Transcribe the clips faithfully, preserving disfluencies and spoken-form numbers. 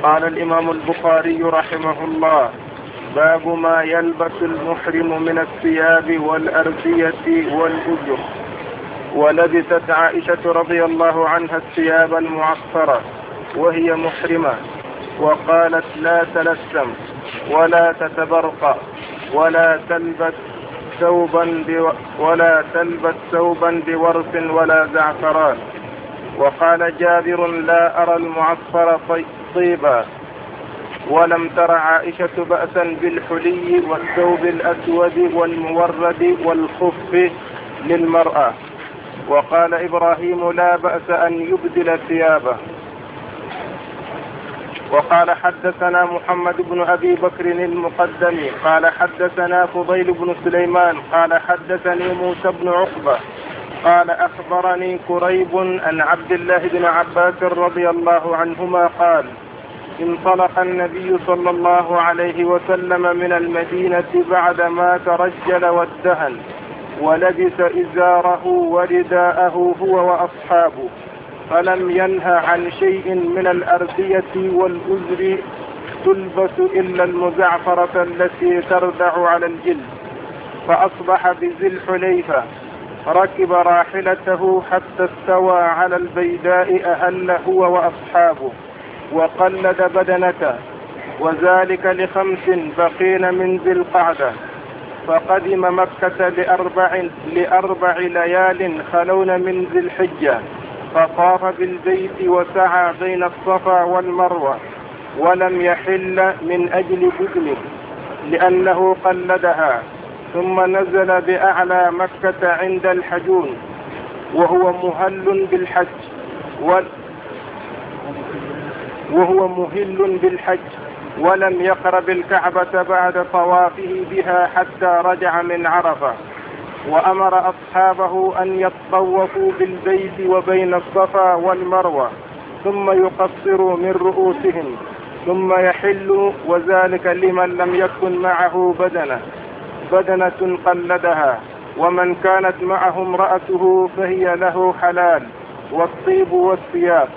قال الإمام البخاري رحمه الله: باب ما يلبس المحرم من الثياب والأردية والأجر. ولبست عائشة رضي الله عنها الثياب المعصرة وهي محرمة، وقالت: لا تلثم ولا تتبرق ولا تلبس ثوبا ولا تلبس ثوبا بورس ولا زعفران. وقال جابر: لا أرى المعصفر طيبا. ولم تر عائشة بأسا بالحلي والثوب الأسود والمورد والخف للمرأة. وقال إبراهيم: لا بأس أن يبدل ثيابه. وقال حدثنا محمد بن أبي بكر المقدمي قال حدثنا فضيل بن سليمان قال حدثني موسى بن عقبة قال أخبرني كريب عن عبد الله بن عباس رضي الله عنهما قال: انطلق النبي صلى الله عليه وسلم من المدينة بعدما ترجل وادهن، ولبس إزاره ورداءه هو وأصحابه، فلم ينه عن شيء من الأردية والأزر تلبس إلا المزعفرة التي تردع على الجلد. فأصبح بذي الحليفة، ركب راحلته حتى استوى على البيداء أهل هو وأصحابه، وقلد بدنته، وذلك لخمس بقين من ذي القعدة. فقدم مكة لأربع, لأربع ليال خلون من ذي الحجة، فطاف بالبيت وسعى بين الصفا والمروة، ولم يحل من أجل بدنه لأنه قلدها. ثم نزل بأعلى مكة عند الحجون وهو مهل بالحج وهو مهل بالحج ولم يقرب الكعبة بعد طوافه بها حتى رجع من عرفة. وأمر أصحابه أن يطوفوا بالبيت وبين الصفا والمروة، ثم يقصروا من رؤوسهم، ثم يحلوا، وذلك لمن لم يكن معه بدنة بدنة قلدها. ومن كانت معه امرأته فهي له حلال، والطيب والثياب.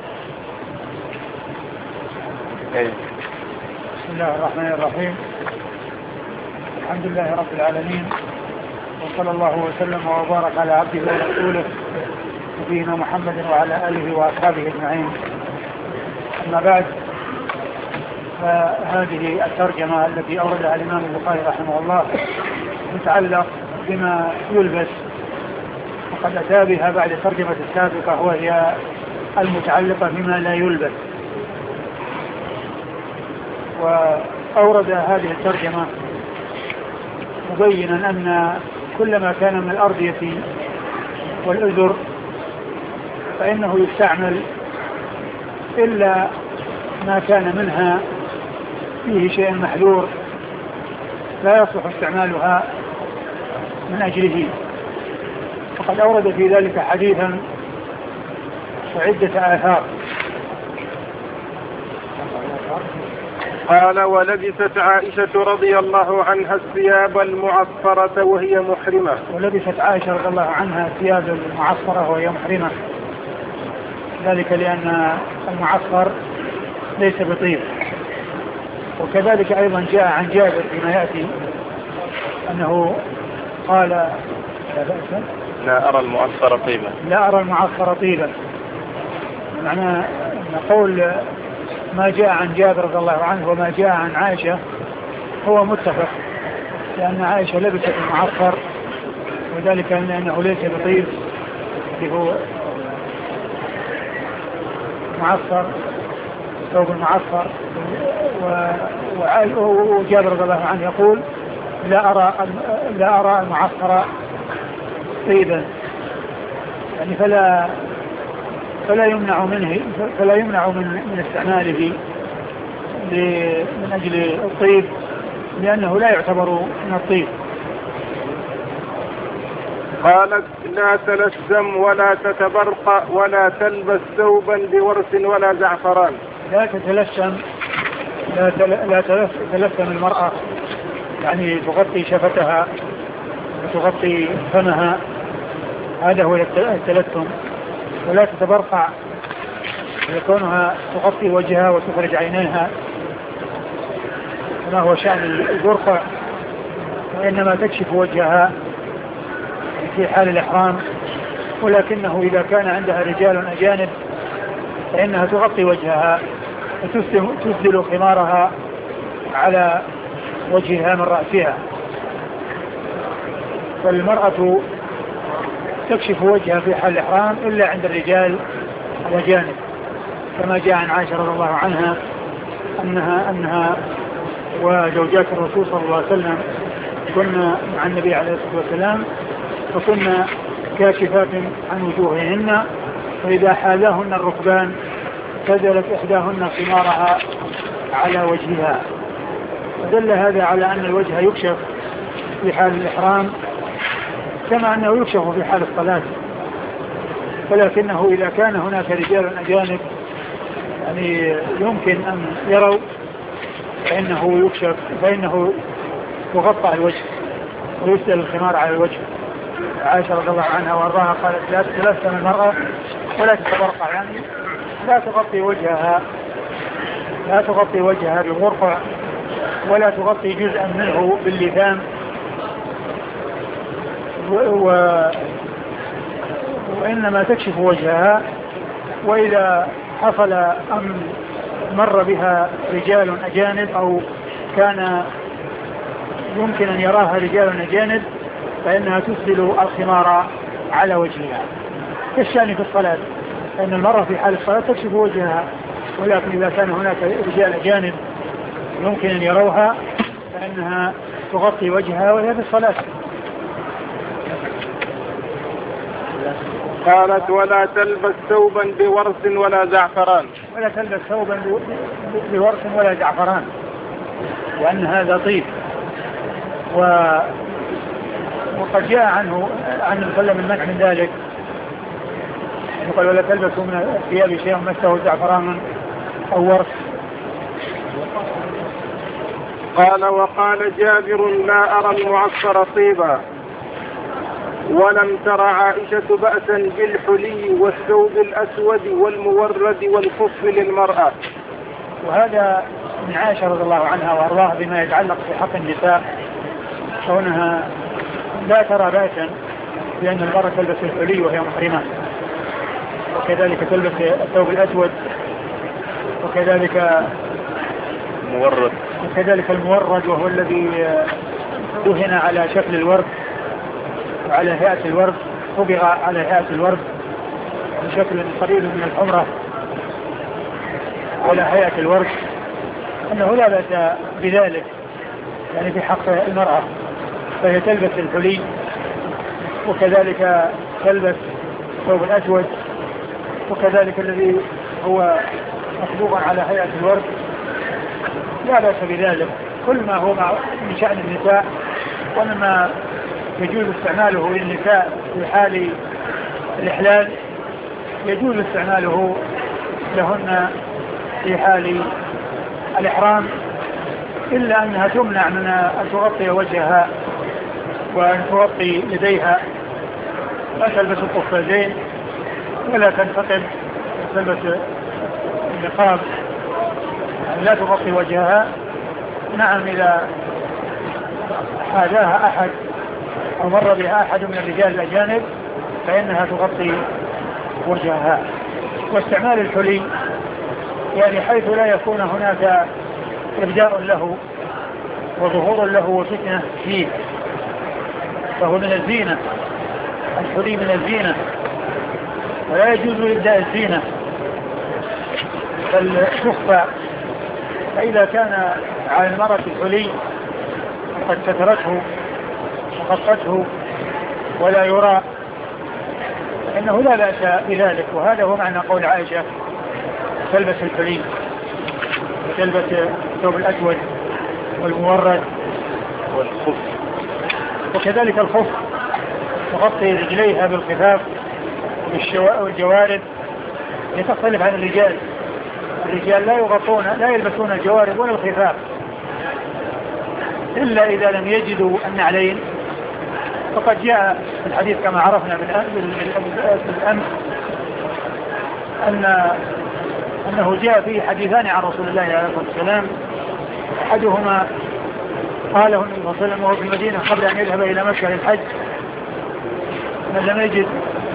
بسم الله الرحمن الرحيم. الحمد لله رب العالمين، وصلى الله وسلم وبارك على عبده ورسوله نبينا محمد وعلى آله وأصحابه أجمعين. أما بعد، فهذه الترجمة التي أوردها الإمام البخاري رحمه الله تتعلق بما يلبس، وقد أتى بها بعد الترجمة السابقة وهي المتعلقة بما لا يلبس. وأورد هذه الترجمة مبينا أن كل ما كان من الأردية والأزر فإنه يستعمل إلا ما كان منها فيه شيء محذور لا يصلح استعمالها من أجله. وقد أورد في ذلك حديثا وعدة آثار. قال: ولبست عائشة رضي الله عنها الثياب المعصرة وهي محرمة. ولبست عائشة رضي الله عنها الثياب المعصرة وهي محرمة، ذلك لأن المعصر ليس بطيب. وكذلك أيضا جاء عن جابر فيما يأتي أنه قال: لا بأس لا أرى المعصر طيبا لا أرى المعصر طيبا معنى أن قول ما جاء عن جابر رضي الله عنه وما جاء عن عائشة هو متفق، لأن عائشة لبست المعصر، وذلك لأنه ليس بطيب، اللي هو معصر، ثوب المعصر. وجابر رضي الله عنه يقول: لا أرى لا أرى المعصر طيبا، يعني فلا فلا يمنع منه فلا يمنع من من استعماله من أجل الطيب، لأنه لا يعتبر من الطيب. قالت: لا تلثم ولا تتبرق ولا تلبس ثوبا بورس ولا زعفران. لا تتلثم لا لا تلثم المرأة، يعني تغطي شفتها وتغطي فمها، هذا هو التلثم. ولا تتبرقع، يكونها تغطي وجهها وتخرج عينيها كما هو شأن البرقع، وإنما تكشف وجهها في حال الإحرام، ولكنه إذا كان عندها رجال أجانب فإنها تغطي وجهها وتسدل خمارها على وجهها من رأسها. فالمرأة تكشف وجهها في حال الإحرام إلا عند الرجال الأجانب، كما جاء عن عائشة رضي الله عنها أنها أنها وزوجات الرسول صلى الله عليه وسلم كنا مع النبي عليه الصلاة والسلام وكنا كاشفات عن وجوههن، فإذا حاذاهن الركبان سدلت إحداهن خمارها على وجهها. دل هذا على أن الوجه يكشف في حال الإحرام كما أنه يكشف في حال الصلاة، ولكنه إذا كان هناك رجال أجانب يعني يمكن أن يروا فإنه يكشف فإنه يغطى الوجه ويسدل الخمار على الوجه. عائشة رضي الله عنها وارضاها قالت لا تلثم المرأة ولا تتبرقع، يعني لا تغطي وجهها لا تغطي وجهها بالغرفة ولا تغطي جزءا منه باللثام، و... وإنما تكشف وجهها. وإذا حصل أن مر بها رجال أجانب أو كان يمكن أن يراها رجال أجانب فإنها تسدل الخمار على وجهها كالشأن في الصلاة، فإن المرأة في حال الصلاة تكشف وجهها، ولكن إذا كان هناك رجال أجانب يمكن أن يروها فإنها تغطي وجهها وهي في الصلاة. قالت ولا تلبس ثوبا بورس ولا زعفران ولا تلبس ثوبا بورس ولا زعفران، وأن هذا طيب. و... وقد جاء عنه عن النبي صلى الله عليه وسلم المنع من ذلك، يقول ولا تلبسوا من الثياب شيئا مسه زعفران أو ورس. قال وقال جابر لا أرى المعصر طيبا، ولم تر عائشة بأسا بالحلي والثوب الأسود والمورد والخف للمرأة. وهذا من عائشة رضي الله عنها وأرضاها بما يتعلق في حق النساء، كونها لا ترى بأسا لأن المرأة تلبس الحلي وهي محرمة، وكذلك تلبس الثوب الأسود، وكذلك مورد وكذلك المورد وهو الذي دهن على شكل الورد وعلى هيئة الورد، طبع على هيئة الورد بشكل قريب من الحمرة على هيئة الورد، أنه لا بأس بذلك يعني في حق المرأة، فهي تلبس الحلي وكذلك تلبس الثوب الأسود وكذلك الذي هو مصبوغا على هيئة الورد، لا بأس بذلك. كل ما هو من شأن النساء ومما يجوز استعماله للنساء في حال الإحلال يجوز استعماله لهن في حال الإحرام، إلا أنها تمنع من أن تغطي وجهها وأن تغطي يديها، لا تلبس القفازين ولا تنتقب، تلبس النقاب يعني لا تغطي وجهها. نعم إذا حاذاها أحد أو مر بها أحد من الرجال الأجانب فإنها تغطي وجهها. واستعمال الحلي يعني حيث لا يكون هناك إبداء له وظهور له وفتنة فيه، فهو من الزينة، الحلي من الزينة ولا يجوز إبداء الزينة بل تخفى. فإذا كان على المرأة الحلي قد سترته وغطته ولا يرى إنه لا بأس بذلك. وهذا هو معنى قول عائشة تلبس الحلي وتلبس الثوب الأسود والمورد والخف، وكذلك الخف تغطي رجليها بالخفاف والجوارب لتختلف عن الرجال. الرجال لا يغطون لا يلبسون الجوارب ولا الخفاف إلا إذا لم يجدوا النعلين، فقد جاء في الحديث كما عرفنا بالأمس أن أنه جاء فيه حديثان عن رسول الله عليه الصلاة والسلام. أحدهما قاله النبي صلى الله عليه وسلم وهو في المدينة قبل أن يذهب إلى مكة للحج: من لم يجد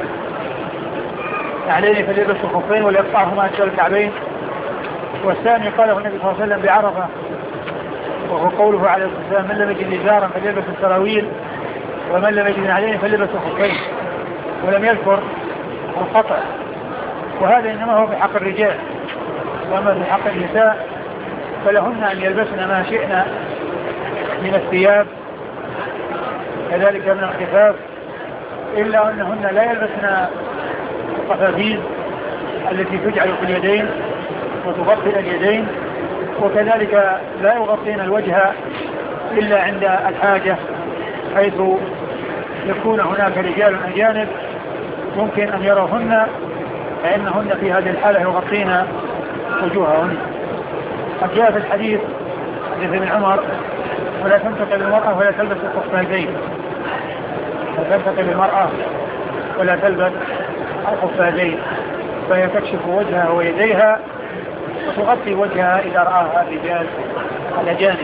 عليه فليلبس الخفين وليقطعهما أسفل الكعبين. والثاني قاله النبي صلى الله عليه وسلم بعرفة وهو قوله عليه الصلاة والسلام: من لم يجد إزارا فليلبس السراويل ومن لم يجد عليه فليلبس الخفين، ولم يذكر القطع. وهذا إنما هو في حق الرجال، وأما في حق النساء فلهن أن يلبسن ما شئن من الثياب كذلك من الخفاف، إلا أنهن لا يلبسن القفازين التي تجعل في اليدين وتغطي اليدين، وكذلك لا يغطين الوجه إلا عند الحاجة، حيث يكون هناك رجال أجانب ممكن أن يروهن، فإنهن في هذه الحالة يغطين وجوههن. قد جاء في الحديث حديث ابن عمر: ولا تنتقل المرأة ولا تلبس الخفازين، لا تنتقل المرأة ولا تلبس الخفازين، فهي تكشف وجهها ويديها وتغطي وجهها إذا رآها الرجال الأجانب.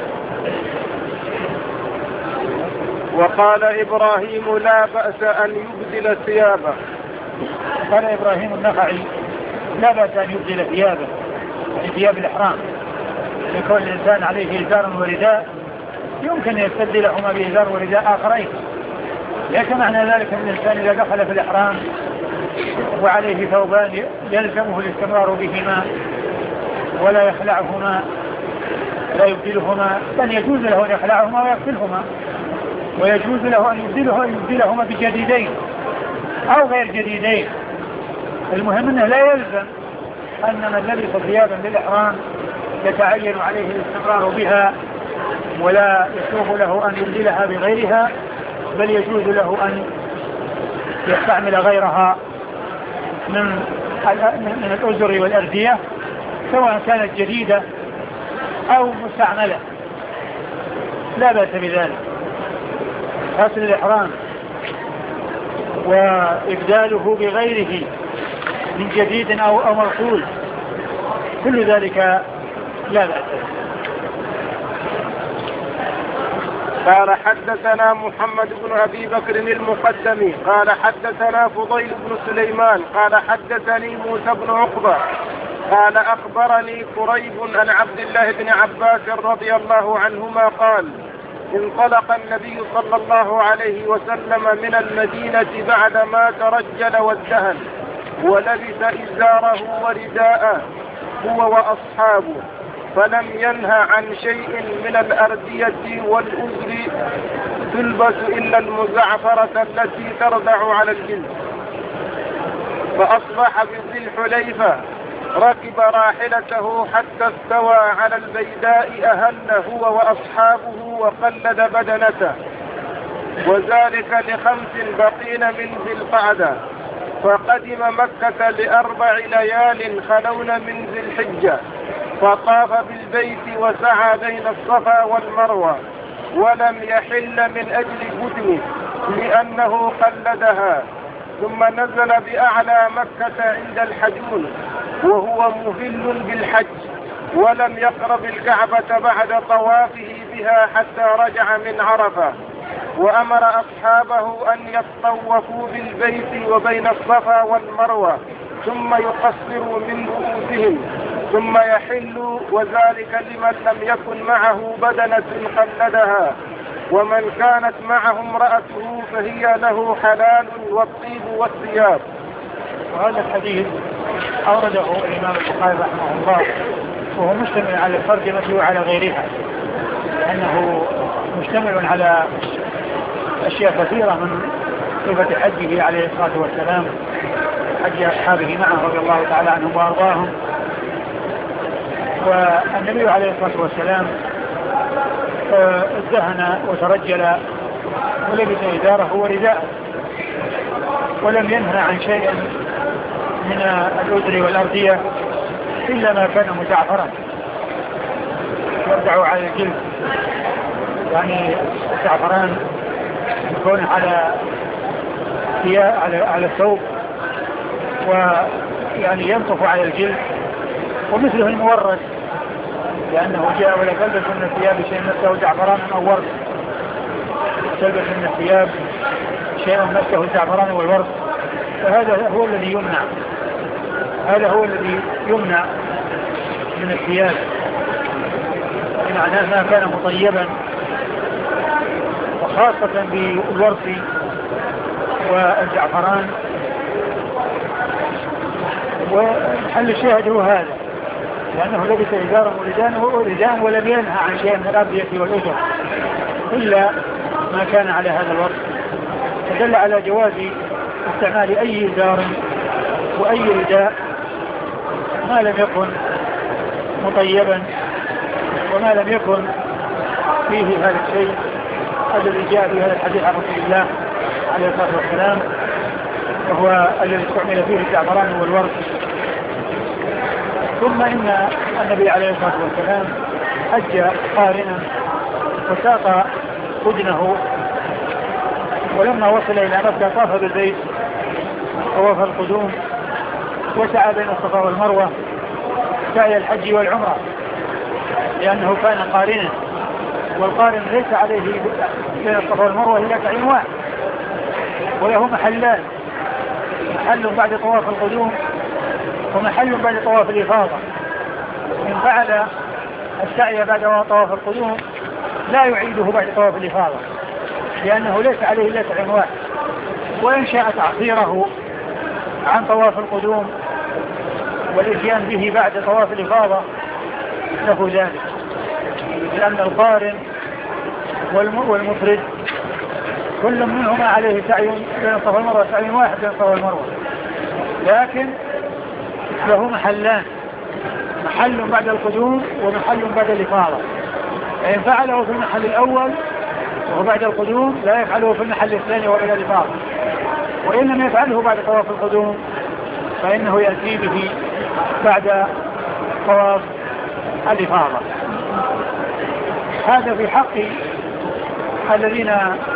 وقال إبراهيم: لا بأس أن يبدل ثيابه. قال إبراهيم النخعي: لا بأس أن يبدل ثيابه، يعني ثياب الإحرام، يكون الإنسان عليه إزار ورداء يمكن أن يستبدلهما بإزار ورداء آخرين. ليس معنى ذلك أن الإنسان إذا دخل في الإحرام وعليه ثوبان يلزمه الاستمرار بهما ولا يخلعهما لا يبدلهما، بل يجوز له أن يخلعهما ويغسلهما، ويجوز له أن يبدله يبدلهما بجديدين أو غير جديدين. المهم أنه لا يلزم أن من لبس ثيابا للإحرام يتعين عليه الاستمرار بها ولا يسوغ له أن يبدلها بغيرها، بل يجوز له أن يستعمل غيرها من من الأزر والأردية سواء كانت جديدة أو مستعملة، لا بأس بذلك. غسل الإحرام وإبداله بغيره من جديد أو أو مرسول كل ذلك لا بأس. قال: حدثنا محمد بن أبي بكر المقدمي قال حدثنا فضيل بن سليمان قال حدثني موسى بن عقبة قال أخبرني كريب عن عبد الله بن عباس رضي الله عنهما قال: انطلق النبي صلى الله عليه وسلم من المدينة بعدما ترجل وازدهن ولبس إزاره ورداءه هو وأصحابه، فلم ينهى عن شيء من الأردية والأزر تلبس إلا المزعفرة التي تردع على الجلد. فأصبح بذي الحليفة ركب راحلته حتى استوى على البيداء أهل هو وأصحابه وقلد بدنته، وذلك لخمس بقين من ذي القعدة. فقدم مكة لأربع ليال خلون من ذي الحجة، فطاف بالبيت وسعى بين الصفا والمروة، ولم يحل من أجل بدنه لأنه قلدها، ثم نزل بأعلى مكة عند الحجون وهو مهل بالحج، ولم يقرب الكعبة بعد طوافه بها حتى رجع من عرفة، وأمر أصحابه أن يطوفوا بالبيت وبين الصفا والمروة ثم يقصروا من رؤوسهم ثم يحلوا، وذلك لمن لم يكن معه بدنة قلدها، ومن كانت معه امرأته فهي له حلال والطيب والثياب. وهذا الحديث أورده الإمام البخاري رحمه الله وهو مشتمل على الترجمة وعلى غيرها، لأنه مشتمل على أشياء كثيرة من صفة حجه عليه الصلاة والسلام، حج أصحابه معه رضي الله تعالى عنهم وأرضاهم. والنبي عليه الصلاة والسلام ازدهن وترجل ولبس إزاره ورداءه، ولم ينهى عن شيء من الأزر والأردية إلا ما كان مزعفرا يرجع على الجلد، يعني الزعفران يكون على على على الثوب ويعني ينطف على الجلد ومثله المورد، لأنه جاء ولا تلبس من الثياب شيء مسه زعفران أو ورد، تلبس من الثياب شيء مسه زعفران والورد، فهذا هو الذي يمنع، هذا هو الذي يمنع من الثياب، بمعنى ما كان مطيبا، وخاصة بالورد والزعفران. وحل الشاهد هو هذا، لأنه لبس إزارا ورداء ولم ينهى عن شيء من الأبية والأجر إلا ما كان على هذا الوصف، فدل على جواز استعمال أي إزار وأي رداء ما لم يكن مطيبا وما لم يكن فيه هذا الشيء الذي جاء في هذا الحديث عن رسول الله عليه الصلاة والسلام، وهو الذي استعمل فيه الزعفران والورد. ثم إن النبي عليه الصلاة والسلام حج قارنا وساق بدنه، ولما وصل إلى مكة طاف بالبيت طواف القدوم وسعى بين الصفا والمروة سعي الحج والعمرة، لأنه كان قارنا، والقارن ليس عليه بين الصفا والمروة إلا سعي واحد، وله محلان، محل بعد طواف القدوم ومحل بعد طواف الإفاضة. إن فعل السعي بعد طواف القدوم لا يعيده بعد طواف الإفاضة، لأنه ليس عليه إلا سعي واحد، وإن شاء تعصيره عن طواف القدوم والإتيان به بعد طواف الإفاضة له ذلك، لأن القارن والمفرد كل منهما عليه سعي بين الصفا والمروة، سعي واحد بين الصفا والمروة، لكن له محلان، محل بعد القدوم ومحل بعد الإفاضة، فإن فعله في المحل الأول وهو بعد القدوم لا يفعله في المحل الثاني وبعد الإفاضة، وإن لم يفعله بعد طواف القدوم فإنه يأتي به بعد طواف الإفاضة. هذا في حق الذين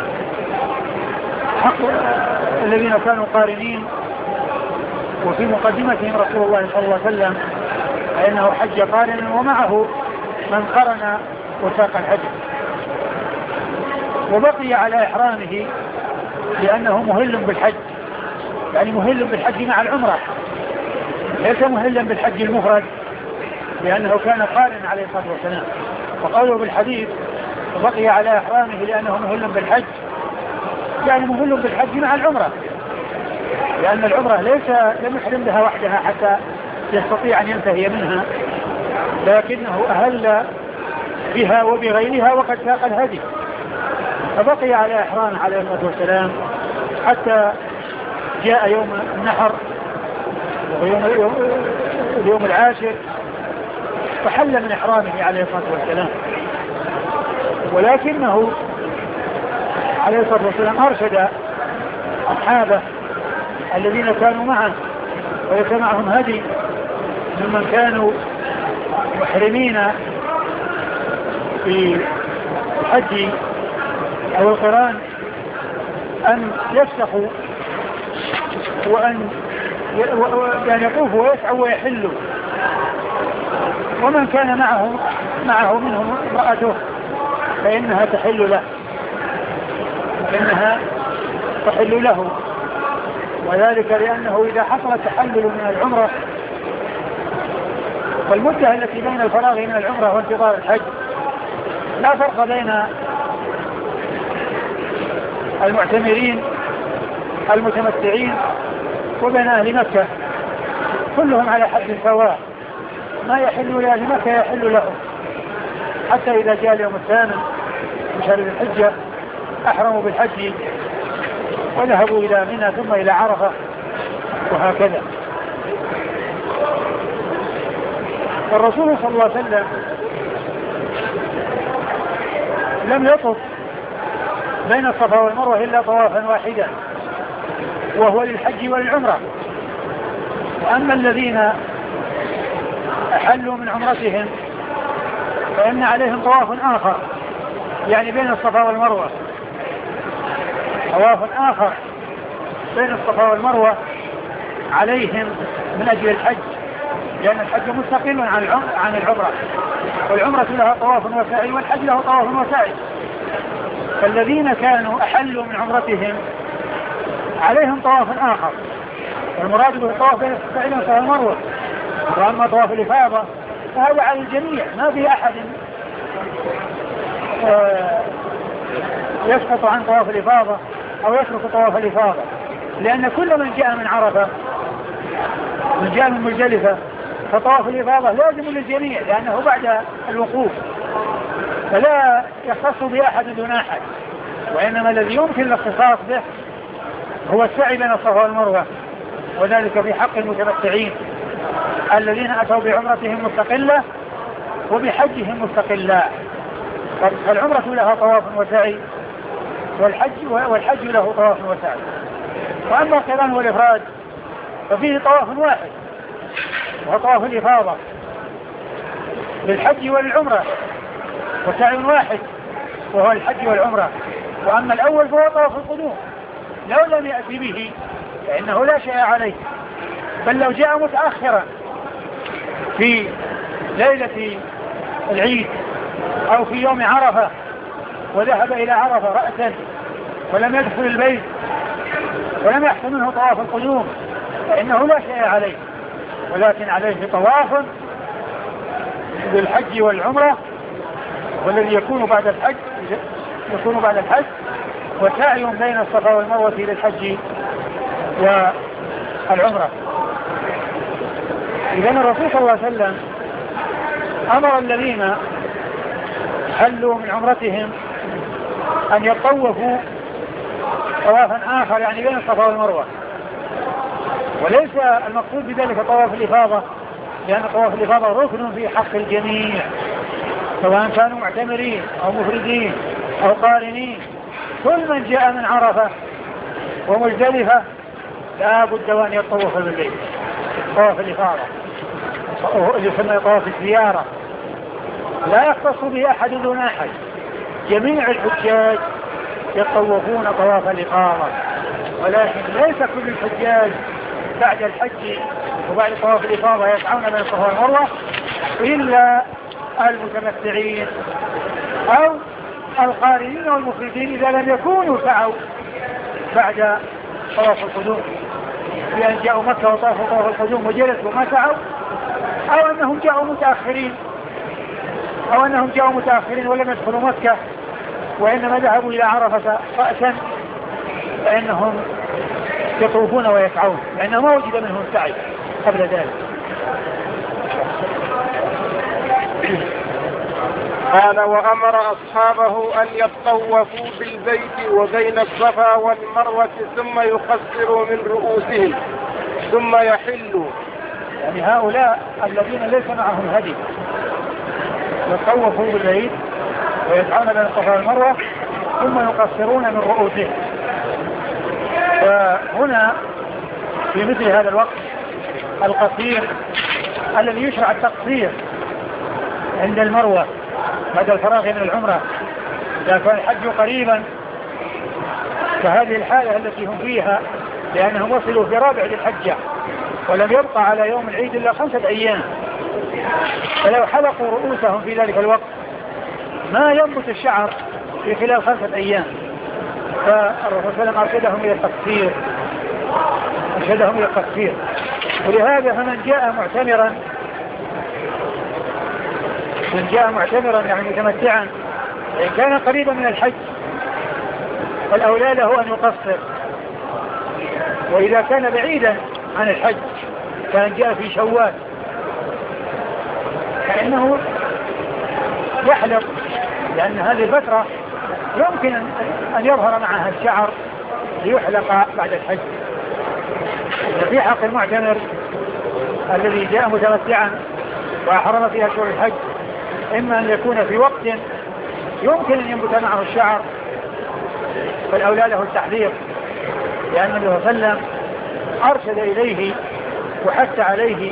حق الذين كانوا قارنين، وفي مقدمتهم رسول الله صلى الله عليه وسلم فإنه حج قارنا ومعه من قرن وساق الحج، وبقي على إحرامه لأنه مهل بالحج، يعني مهل بالحج مع العمرة، ليس مهلا بالحج المفرد، لأنه كان قارن عليه الصلاة والسلام. وقوله بالحديث وبقي على إحرامه لأنه مهل بالحج، يعني مهل بالحج مع العمرة، لأن العمرة ليس لم يحرم بها وحدها حتى يستطيع أن ينتهي منها، لكنه أهل بها وبغيرها وقد ساق الهدي، فبقي على إحرامه عليه الصلاة والسلام حتى جاء يوم النحر ويوم اليوم العاشر فحل من إحرامه عليه الصلاة والسلام. ولكنه عليه الصلاة والسلام أرشد أصحابه الذين كانوا معه وليس معهم هدي ممن كانوا محرمين في الحج أو القران أن يفسخوا وأن يعني يطوفوا ويسعوا ويحلوا، ومن كان معه معه منهم امرأته فإنها تحل له فإنها تحل له وذلك لأنه إذا حصل التحلل من العمرة والمدة التي بين الفراغ من العمرة وانتظار الحج لا فرق بين المعتمرين المتمتعين وبين أهل مكة، كلهم على حد سواء، ما يحل لأهل مكة يحل لهم، حتى إذا جاء اليوم الثامن من شهر الحجة أحرموا بالحج وذهبوا إلى منى ثم إلى عرفة وهكذا. الرسول صلى الله عليه وسلم لم يطف بين الصفا والمروة إلا طوافا واحدا وهو للحج والعمرة. وأما الذين أحلوا من عمرتهم فإن عليهم طواف آخر، يعني بين الصفا والمروة طواف آخر بين الصفا والمروة عليهم من أجل الحج، لأن الحج مستقل عن عن العمرة، والعمرة لها طواف وسعي والحج له طواف وسعي. فالذين كانوا أحلوا من عمرتهم عليهم طواف آخر، والمراد بالطواف بين الصفين والصفا والمروة. وأما طواف الإفاضة فهذا على الجميع، ما في أحد يسقط عن طواف الإفاضة أو يترك طواف الإفاضة، لأن كل من جاء من عرفة من جاء من مزدلفة فطواف الإفاضة لازم للجميع لأنه بعد الوقوف، فلا يختص بأحد دون أحد. وإنما الذي يمكن الاختصاص به هو السعي بين الصفا والمروة، وذلك في حق المتمتعين الذين أتوا بعمرتهم مستقلة وبحجهم مستقلا. فالعمرة لها طواف وسعي والحج والحج له طواف وسعي. وأما القران والإفراد ففيه طواف واحد وهو طواف الإفاضة للحج والعمرة، وسعي واحد وهو الحج والعمرة. وأما الأول فهو طواف القدوم، لو لم يأتي به فإنه لا شيء عليه، بل لو جاء متأخرا في ليلة العيد أو في يوم عرفة وذهب إلى عرفة رأسا ولم يدخل البيت ولم يحصل منه طواف القدوم فإنه لا شيء عليه، ولكن عليه طواف بالحج والعمرة، والذي يكون بعد الحج يكون بعد الحج وسعي بين الصفا والمروة للحج والعمرة. إذن الرسول صلى الله عليه وسلم أمر الذين حلوا من عمرتهم أن يطوفوا طوافا آخر يعني بين الصفا والمروة، وليس المقصود بذلك طواف الإفاضة، لأن طواف الإفاضة ركن في حق الجميع سواء كانوا معتمرين أو مفردين أو قارنين. كل من جاء من عرفة ومزدلفة لا بد وأن يطوف بالبيت طواف الإفاضة يسمى طواف الزيارة، لا يختص به أحد دون أحد، جميع الحجاج يطوفون طواف الإفاضة، ولكن ليس كل الحجاج بعد الحج وبعد طواف الإفاضة يسعون بين الصفا والمروة إلا المتمتعين أو القارنين والمفردين إذا لم يكونوا سعوا بعد طواف القدوم، لأن جاءوا مكة وطافوا طواف القدوم وجلسوا ما سعوا، أو أنهم جاءوا متأخرين أو أنهم جاءوا متأخرين ولم يدخلوا مكة وإنما ذهبوا إلى عرفة رأسا، فإنهم يطوفون ويسعون لأنه ما وجد منهم سعي قبل ذلك. قال وأمر أصحابه أن يطوفوا بالبيت وبين الصفا والمروة ثم يقصروا من رؤوسهم ثم يحلوا، يعني هؤلاء الذين ليس معهم هدي يطوفوا بالبيت ويسعون بين الصفا والمروة ثم يقصرون من رؤوسهم. وهنا في مثل هذا الوقت القصير الذي يشرع التقصير عند المروة بعد الفراغ من العمرة إذا كان الحج قريبا كهذه الحالة التي هم فيها، لأنهم وصلوا في رابع الحجة ولم يبقى على يوم العيد إلا خمسة أيام، فلو حلقوا رؤوسهم في ذلك الوقت ما ينبت الشعر في خلال خمسة أيام، فالرسول صلى الله عليه وسلم أرشدهم إلى التقصير أرشدهم إلى التقصير. ولهذا فمن جاء معتمرا من جاء معتمرا يعني متمتعا إن كان قريبا من الحج فالأولى له أن يقصر، وإذا كان بعيدا عن الحج كان جاء في شوال فإنه يحلق، لأن هذه الفترة يمكن أن يظهر معها الشعر ليحلق بعد الحج. في حق المعتمر الذي جاء متمتعا وأحرم في أشهر الحج إما أن يكون في وقت يمكن أن ينبت معه الشعر فالأولى له التحذير، لأن النبي صلى الله عليه وسلم أرشد إليه وحث عليه.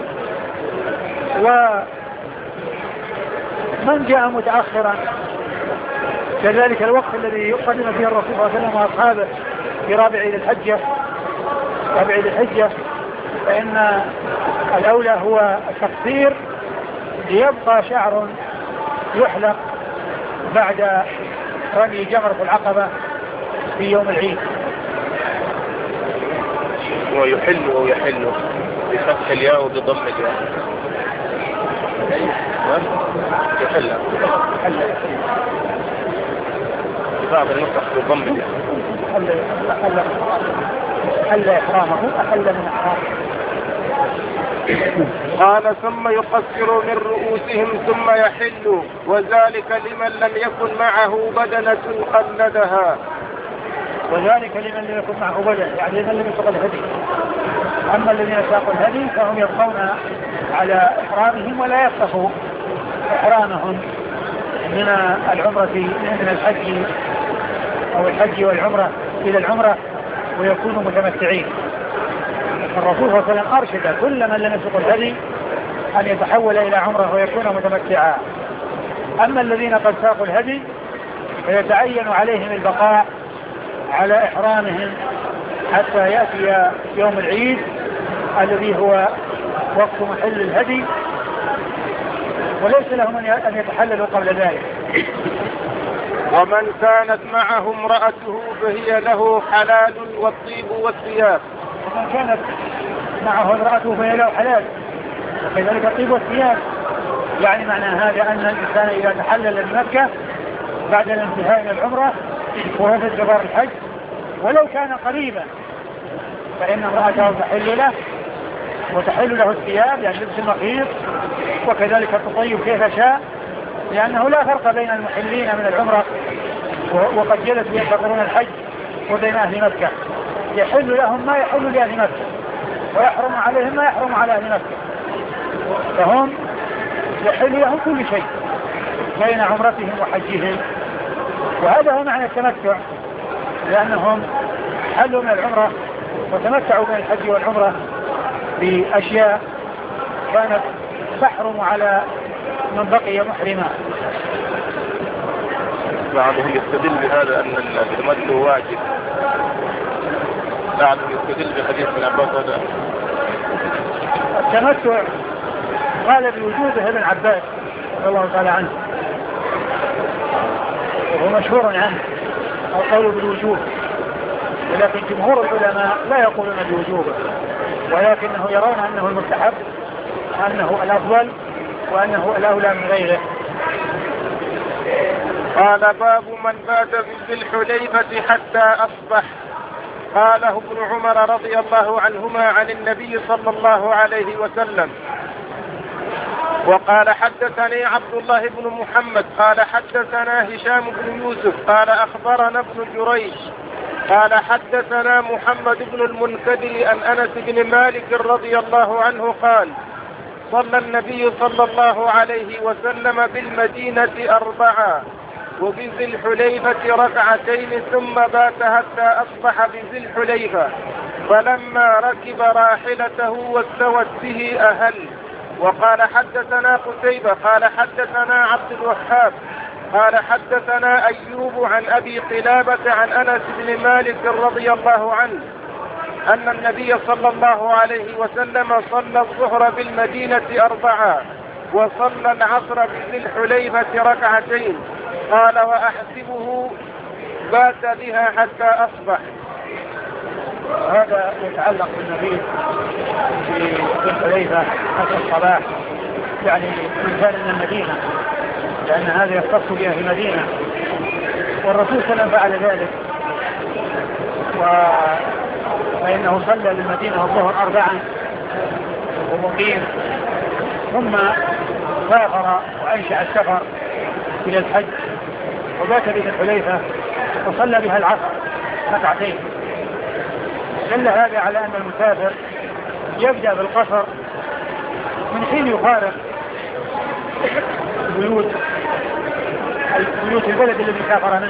ومن جاء متأخرا كذلك الوقت الذي يقدم فيه الرسول صلى الله عليه وسلم وأصحابه في رابع الحجة رابع الحجة فإن الأولى هو التقصير ليبقى شعر يحلق بعد رمي جمرة العقبة في يوم العيد. ويحل ويحل بفتح الياء وبضم الياء. يحل بعض النسخ بضم الياء. أحل أحل إحرامه أحل من إحرامه. قال ثم يقصر من رؤوسهم ثم يحل، وذلك لمن لم يكن معه بدنة قلدها. وذلك لمن لم يكن معه بدنة يعني لمن لم يسق الهدي. أما الذين ساقوا الهدي فهم يبقون على إحرامهم ولا يقصفوا إحرامهم من العمرة من الحج أو الحج والعمرة إلى العمرة ويكونوا متمتعين. الرسول صلى الله عليه وسلم أرشد كل من لم يسق الهدي أن يتحول إلى عمره ويكون متمتعا. أما الذين قد ساقوا الهدي فيتعين عليهم البقاء على إحرامهم حتى يأتي يوم العيد الذي هو وقت محل الهدي، وليس لهم أن يتحللوا قبل ذلك. ومن كانت معه امرأته فهي له حلال والطيب والثياب. ومن كانت معه امرأته فهي له حلال وكذلك الطيب والثياب. يعني معنى هذا أن الإنسان إذا تحلل بمكة بعد الانتهاء من العمرة وهو في جبار الحج ولو كان قريبا فإن امرأته تحل له وتحل له الثياب يعني لبس المخيط وكذلك تطيب كيف شاء، لأنه لا فرق بين المحلين من العمرة وقد جلسوا ينتظرون الحج وبين أهل مكة. يحل لهم ما يحل لأهل مكة ويحرم عليهم ما يحرم على أهل مكة، فهم يحل لهم كل شيء بين عمرتهم وحجهم. وهذا هو معنى التمتع، لأنهم حلوا من العمرة وتمتعوا بين الحج والعمرة بأشياء كانت تحرم على من بقي محرما. بعضهم يستدل بهذا أن التمتع واجب، بعضهم يستدل بحديث ابن عباس هذا. التمتع قال بوجوبه ابن عباس رضي الله تعالى عنه وهو مشهور عنه القول بالوجوب، ولكن جمهور العلماء لا يقولون بوجوبه ولكنه يرون أنه المستحب وأنه الأفضل وأنه الأولى من غيره. قال باب من بات في الحليفة حتى أصبح. قاله ابن عمر رضي الله عنهما عن النبي صلى الله عليه وسلم. وقال حدثني عبد الله بن محمد قال حدثنا هشام بن يوسف قال أخبرنا ابن جريج قال حدثنا محمد بن المنكدر عن أنس بن مالك رضي الله عنه قال صلى النبي صلى الله عليه وسلم بالمدينة أربعة وبذي الحليفة ركعتين ثم بات حتى أصبح بذي الحليفة، فلما ركب راحلته واستوت به أهل. وقال حدثنا قتيبة قال حدثنا عبد الوهاب قال حدثنا أيوب عن أبي قلابة عن أنس بن مالك رضي الله عنه أن النبي صلى الله عليه وسلم صلى الظهر بالمدينة أربعة وصلى العصر بذي الحليفة ركعتين. قال وأحسبه بات بها حتى أصبح. هذا يتعلق بالنبي في ذي الحليفة حتى الصباح، يعني من كان من المدينة، لأن هذا يختص بها في المدينة، والرسول صلى الله عليه وسلم فعل ذلك فإنه صلى بالمدينة الظهر أربعا ومقيم، ثم سافر وأنشأ السفر إلى الحج وبات بذي الحليفة وصلى بها العصر ركعتين. دل هذا على أن المسافر يبدأ بالقصر من حين يفارق بيوت بيوت البلد الذي سافر منه،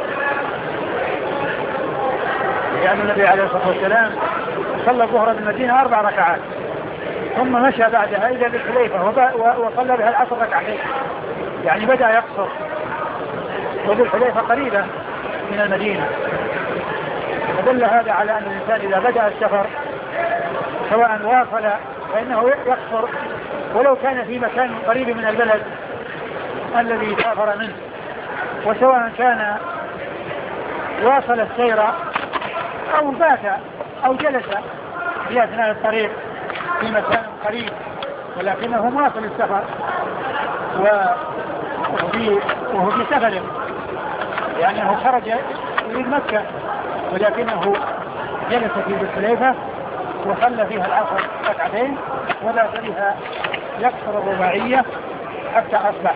لأن النبي عليه الصلاة والسلام صلى الظهر بالمدينة أربع ركعات ثم مشى بعدها إلى ذي الحليفة وصلى بها العصر ركعتين، يعني بدأ يقصر. وذي الحليفة قريبة من المدينة، فدل هذا على أن الإنسان إذا بدأ السفر سواء واصل فإنه يقصر ولو كان في مكان قريب من البلد الذي سافر منه، وسواء كان واصل السير أو بات أو جلس في أثناء الطريق في مكان قريب ولكنه مواصل السفر وهو في وهو في سفر، لأنه خرج إلى مكة ولكنه جلس في ذي الحليفة وصلى فيها العصر ركعتين وبات بها يكسر الرباعية حتى أصبح.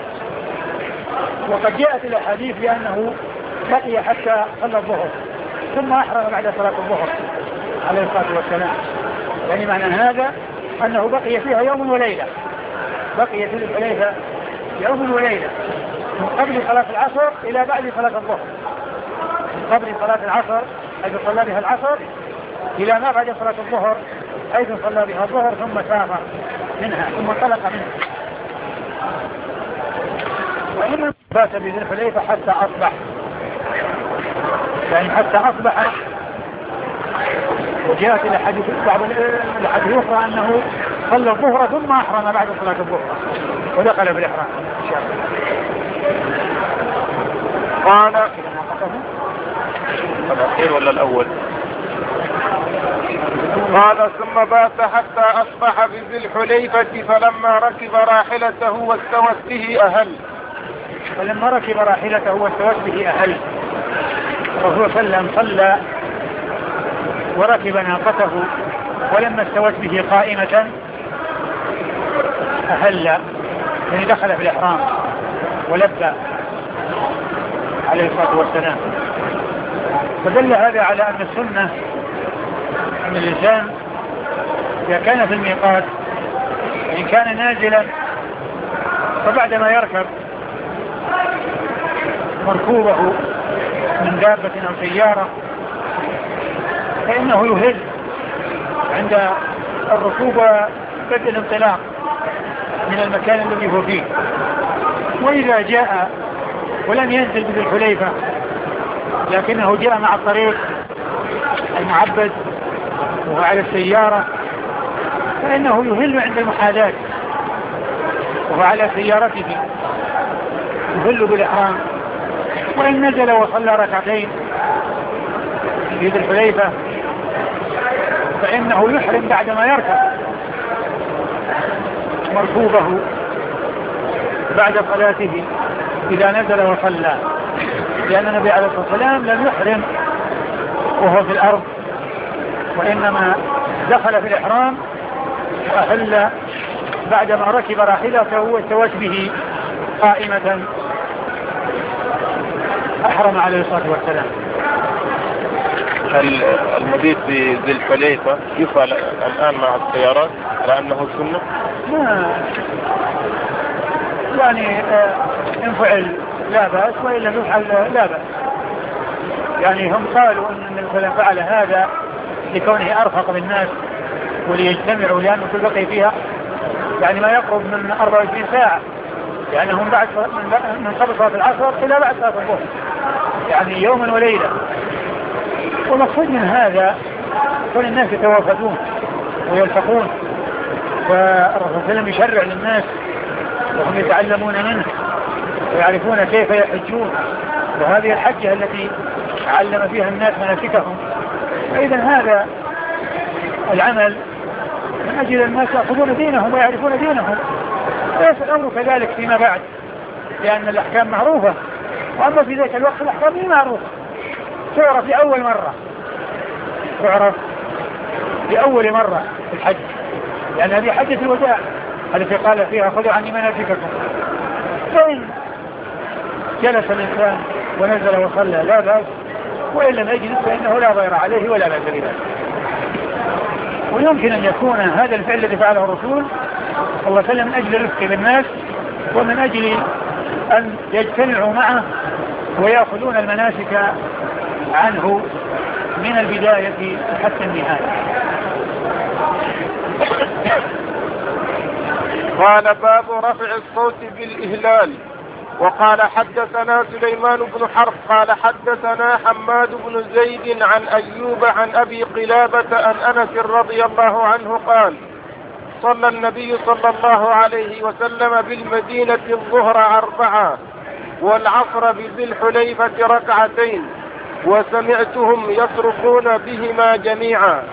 وقد جاءت الأحاديث بأنه بقي حتى صلى الظهر ثم أحرم بعد صلاة الظهر عليه الصلاة والسلام، يعني معنى هذا أنه بقي فيها يوم وليلة، بقي في الحليفة يوم وليلة من قبل صلاة العصر إلى بعد صلاة الظهر، من قبل صلاة العصر حيث صلى بها العصر إلى ما بعد صلاة الظهر حيث صلى بها الظهر ثم سافر منها ثم انطلق منها. وإنما بات بذي الحليفة حتى أصبح، يعني حتى أصبح. وجاءت الحديث بعض الحديث الأخرى أنه صلى الظهر ثم أحرم بعد صلاة الظهر ودخل في الإحرام. قال الأخير ولا الأول؟ قال ثم بات حتى أصبح بذي الحليفة فلما ركب راحلته واستوت به أهل. فلما ركب راحلته واستوت به أهل الرسول صلى الله عليه وسلم صلى وركب ناقته ولما استوت به قائمة أهل، يعني دخل في الإحرام ولبى عليه الصلاة والسلام. فدل هذا على أن السنة أن الإنسان إذا كان في الميقات إن كان نازلا فبعدما يركب مركوبه من دابة أو سيارة فإنه يهل عند الركوب بدء الانطلاق من المكان الذي هو فيه. وإذا جاء ولم ينزل بذي الحليفة لكنه جاء مع الطريق المعبد وهو على السيارة فإنه يهل عند المحاذاة وهو على سيارته يهل بالإحرام. وإن نزل وصلى ركعتين في ذي الحليفة فإنه يحرم بعدما يركب مركوبه بعد صلاته إذا نزل وصلى، لأن النبي عليه الصلاة والسلام لم يحرم وهو في الأرض وإنما دخل في الإحرام وأحل بعدما ركب راحلته واستوت به قائمة أحرم عليه الصلاة والسلام. المبيت في ذي الحليفة يفعل الآن مع السيارات لأنه سنة؟ ما يعني آه إن فعل لا بأس وإن لم يفعل لا بأس. يعني هم قالوا أن النبي فعل هذا لكونه أرفق بالناس وليجتمعوا، لأنه كل بقي فيها يعني ما يقرب من أربع وعشرين ساعة، يعني هم بعد من قبل صلاة العصر إلى بعد صلاة الظهر، يعني يوما وليلة. والمقصود من هذا كل الناس يتوافدون ويلتقون والرسول صلى الله عليه وسلم يشرع للناس وهم يتعلمون منه ويعرفون كيف يحجون، وهذه الحجة التي علم فيها الناس مناسكهم. فإذا هذا العمل من أجل الناس يأخذون دينهم ويعرفون دينهم، وليس الأمر كذلك فيما بعد، لأن الأحكام معروفة، وأما في ذلك الوقت الأحكام هي معروفة تعرف لأول مرة، تعرف لأول مرة في الحج، لأن هذه حجة الوداع التي قال فيها خذوا عني مناسككم. فإن جلس الإنسان ونزل وصلى لا بأس، وإن لم يجلس فإنه لا ضير عليه ولا بأس بذلك. ويمكن أن يكون هذا الفعل الذي فعله الرسول صلى الله عليه وسلم من أجل الرفق بالناس ومن أجل أن يجتمعوا معه ويأخذون المناسك عنه من البداية حتى النهاية. قال باب رفع الصوت بالإهلال. وقال حدثنا سليمان بن حرب قال حدثنا حماد بن زيد عن أيوب عن أبي قلابة عن أنس رضي الله عنه قال صلى النبي صلى الله عليه وسلم بالمدينة الظهر أربعة والعصر بذي الحليفة ركعتين وسمعتهم يصرخون بهما جميعا.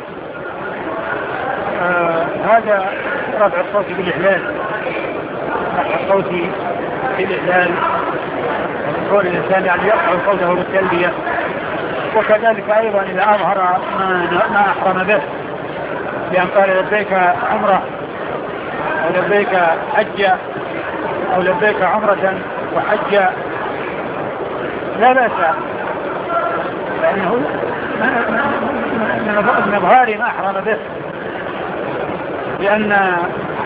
آه هذا رفع الصوت بالإحلال، رفع الصوت بالإحلال قول الإنسان يعني يرفع صوته بالتلبية. وكذلك أيضا إذا أظهر ما, ما أحرم به بأن قال لبيك عمرة أو لبيك حجة أو لبيك عمرة وحجة لا بأس، لأنه من إظهار ما أحرم به، لأن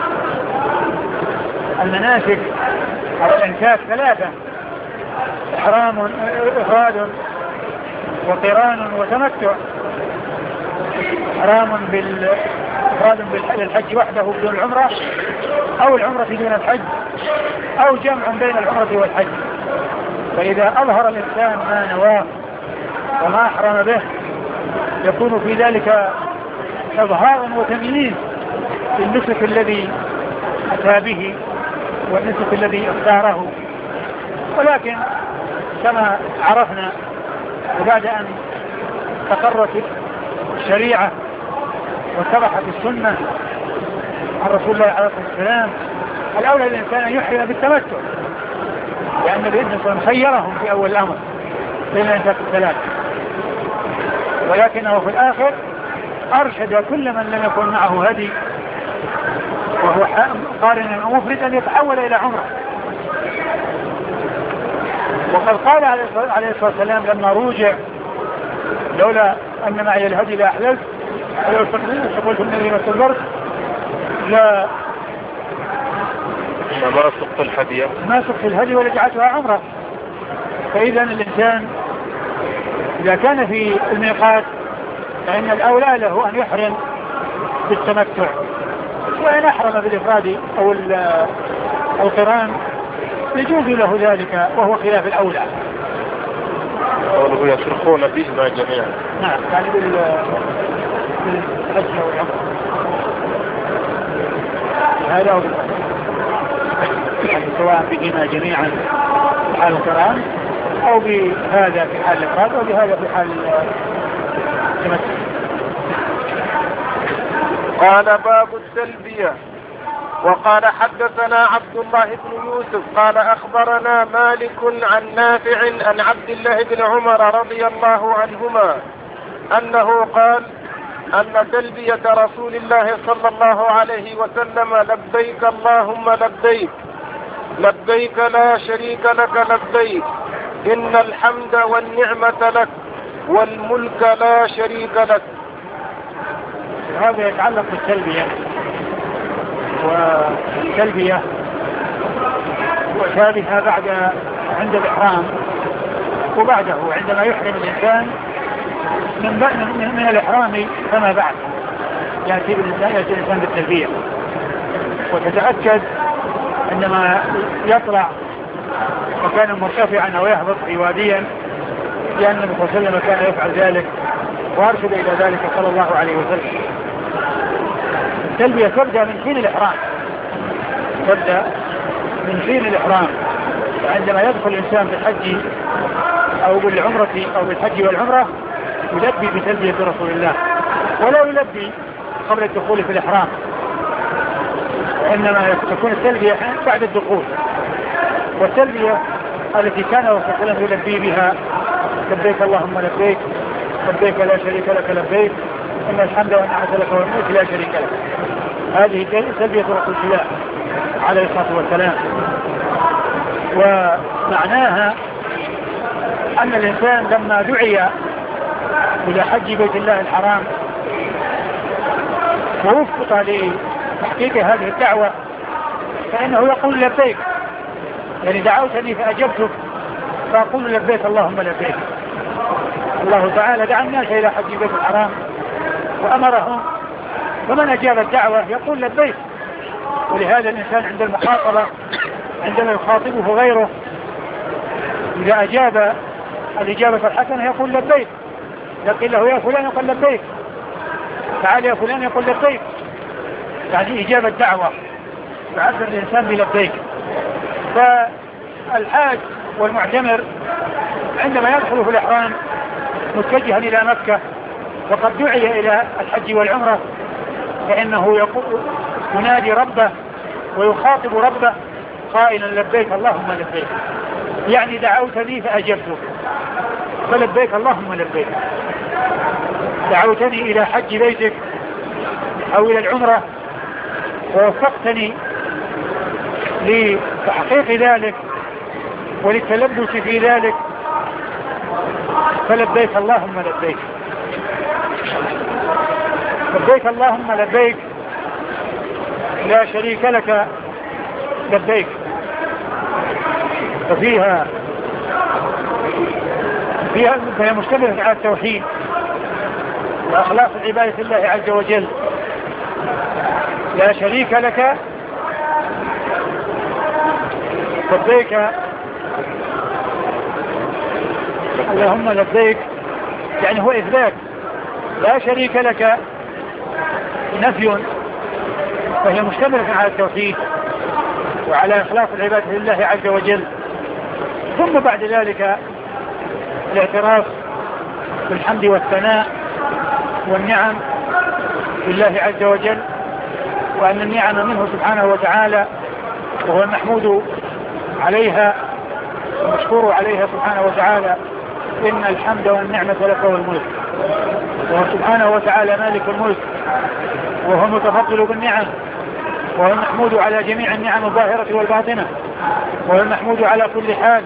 المناسك أو الإنكاس ثلاثة: إحرام إفراد وقران وتمتع. إحرام بالإفراد بالحج وحده بدون العمرة، أو العمرة دون الحج، أو جمع بين العمرة والحج. فإذا أظهر الإنسان ما نواه وما أحرم به يكون في ذلك إظهار وتمييز للنسك الذي أتى به والنسك الذي اختاره. ولكن كما عرفنا وبعد أن تقرت الشريعة واتضحت السنة عن رسول الله عليه الصلاة والسلام، الأولى الإنسان أن يحرم بالتمتع، لأن الإنسان خيرهم في أول الأمر بين الإنسان الثلاث، ولكنه في الآخر أرشد كل من لم يكن معه هدي وهو قارن أو مفرد أن يتحول إلى عمره. وقد قال عليه الصلاة والسلام لما رجع: لولا أن معي الهدي لأحللت ولو استقبلت من ما استدبرت لا ما سقت الهدي ما سقت الهدي ولجعلتها عمره. فإذا الإنسان إذا كان في الميقات فإن الأولى له أن يحرم بالتمتع، وإن أحرم بالإفراد أو القران يجوز له ذلك وهو خلاف الأولى. قوله يصرخون بهما جميعا. نعم، يعني بالحج والعمرة هذا هو يعني سواء بهما جميعا في حال القران أو بهذا في حال الإفراد أو بهذا في حال التمتع. قال: باب التلبية. وقال: حدثنا عبد الله بن يوسف قال أخبرنا مالك عن نافع عن عبد الله بن عمر رضي الله عنهما أنه قال: أن تلبية رسول الله صلى الله عليه وسلم: لبيك اللهم لبيك لبيك لا شريك لك لبيك إن الحمد والنعمة لك والملك لا شريك لك. هذا يتعلق بالتلبية، والتلبية وشابهها بعد عند الإحرام وبعده عندما يحرم الإنسان من, من الإحرام فما بعد يأتي الإنسان بالتلبية. وتتأكد عندما يطلع مكانا مرتفعا أو يهبط في واديا، لأن النبي صلى الله عليه وسلم كان يفعل ذلك وارشد إلى ذلك صلى الله عليه وسلم. التلبية تبدأ من حين الإحرام، تبدأ من حين الإحرام. عندما يدخل الإنسان بالحج أو بالعمرة أو بالحج والعمرة يلبي بتلبية رسول الله، ولا يلبي قبل الدخول في الإحرام، إنما تكون التلبية بعد الدخول. والتلبية التي كان رسول الله صلى الله عليه وسلم يلبي بها: لبيك اللهم لبيك لبيك لا شريك لك لبيك إن الحمد والنعمة لك والملك لا شريك لك. هذه تلبية رسول الله عليه الصلاة والسلام. ومعناها أن الإنسان لما دعي إلى حج بيت الله الحرام ووفق لتحقيق هذه الدعوة فإنه يقول لبيك، يعني دعوتني فأجبتك فأقول لبيك اللهم لبيك. الله تعالى دعا الناس إلى حج بيت الحرام وأمرهم، فمن أجاب الدعوة يقول لبيك. ولهذا الإنسان عند المخاطبة عندما يخاطبه غيره إذا أجاب الإجابة الحسنة يقول لبيك، لكن له يا فلان يقول لبيك، تعال يا فلان يقول لبيك. يعني إجابة دعوة يعبر الإنسان بلبيك. فالحاج والمعتمر عندما يدخل في الإحرام متجها إلى مكة وقد دعي إلى الحج والعمرة فإنه يقول ينادي ربه ويخاطب ربه قائلا لبيك اللهم لبيك، يعني دعوتني فأجبتك، فلبيك اللهم لبيك. دعوتني إلى حج بيتك أو إلى العمرة ووفقتني لتحقيق ذلك وللتلبس في ذلك، فلبيك اللهم لبيك. لبيك اللهم لبيك لا شريك لك لبيك، ففيها فيها فهي مشتملة على التوحيد وإخلاص العبادة الله عز وجل. لا شريك لك لبيك اللهم لبيك، يعني هو إثبات. لا شريك لك نفي، فهي مشتملة على التوحيد وعلى إخلاص العبادة لله عز وجل. ثم بعد ذلك الاعتراف بالحمد والثناء والنعم لله عز وجل، وأن النعم منه سبحانه وتعالى وهو المحمود عليها المشكور عليها سبحانه وتعالى. إن الحمد والنعمة لك والملك، وهو سبحانه وتعالى مالك الملك وهو متفضل بالنعم، وهو المحمود على جميع النعم الظاهرة والباطنة، وهو المحمود على كل حال،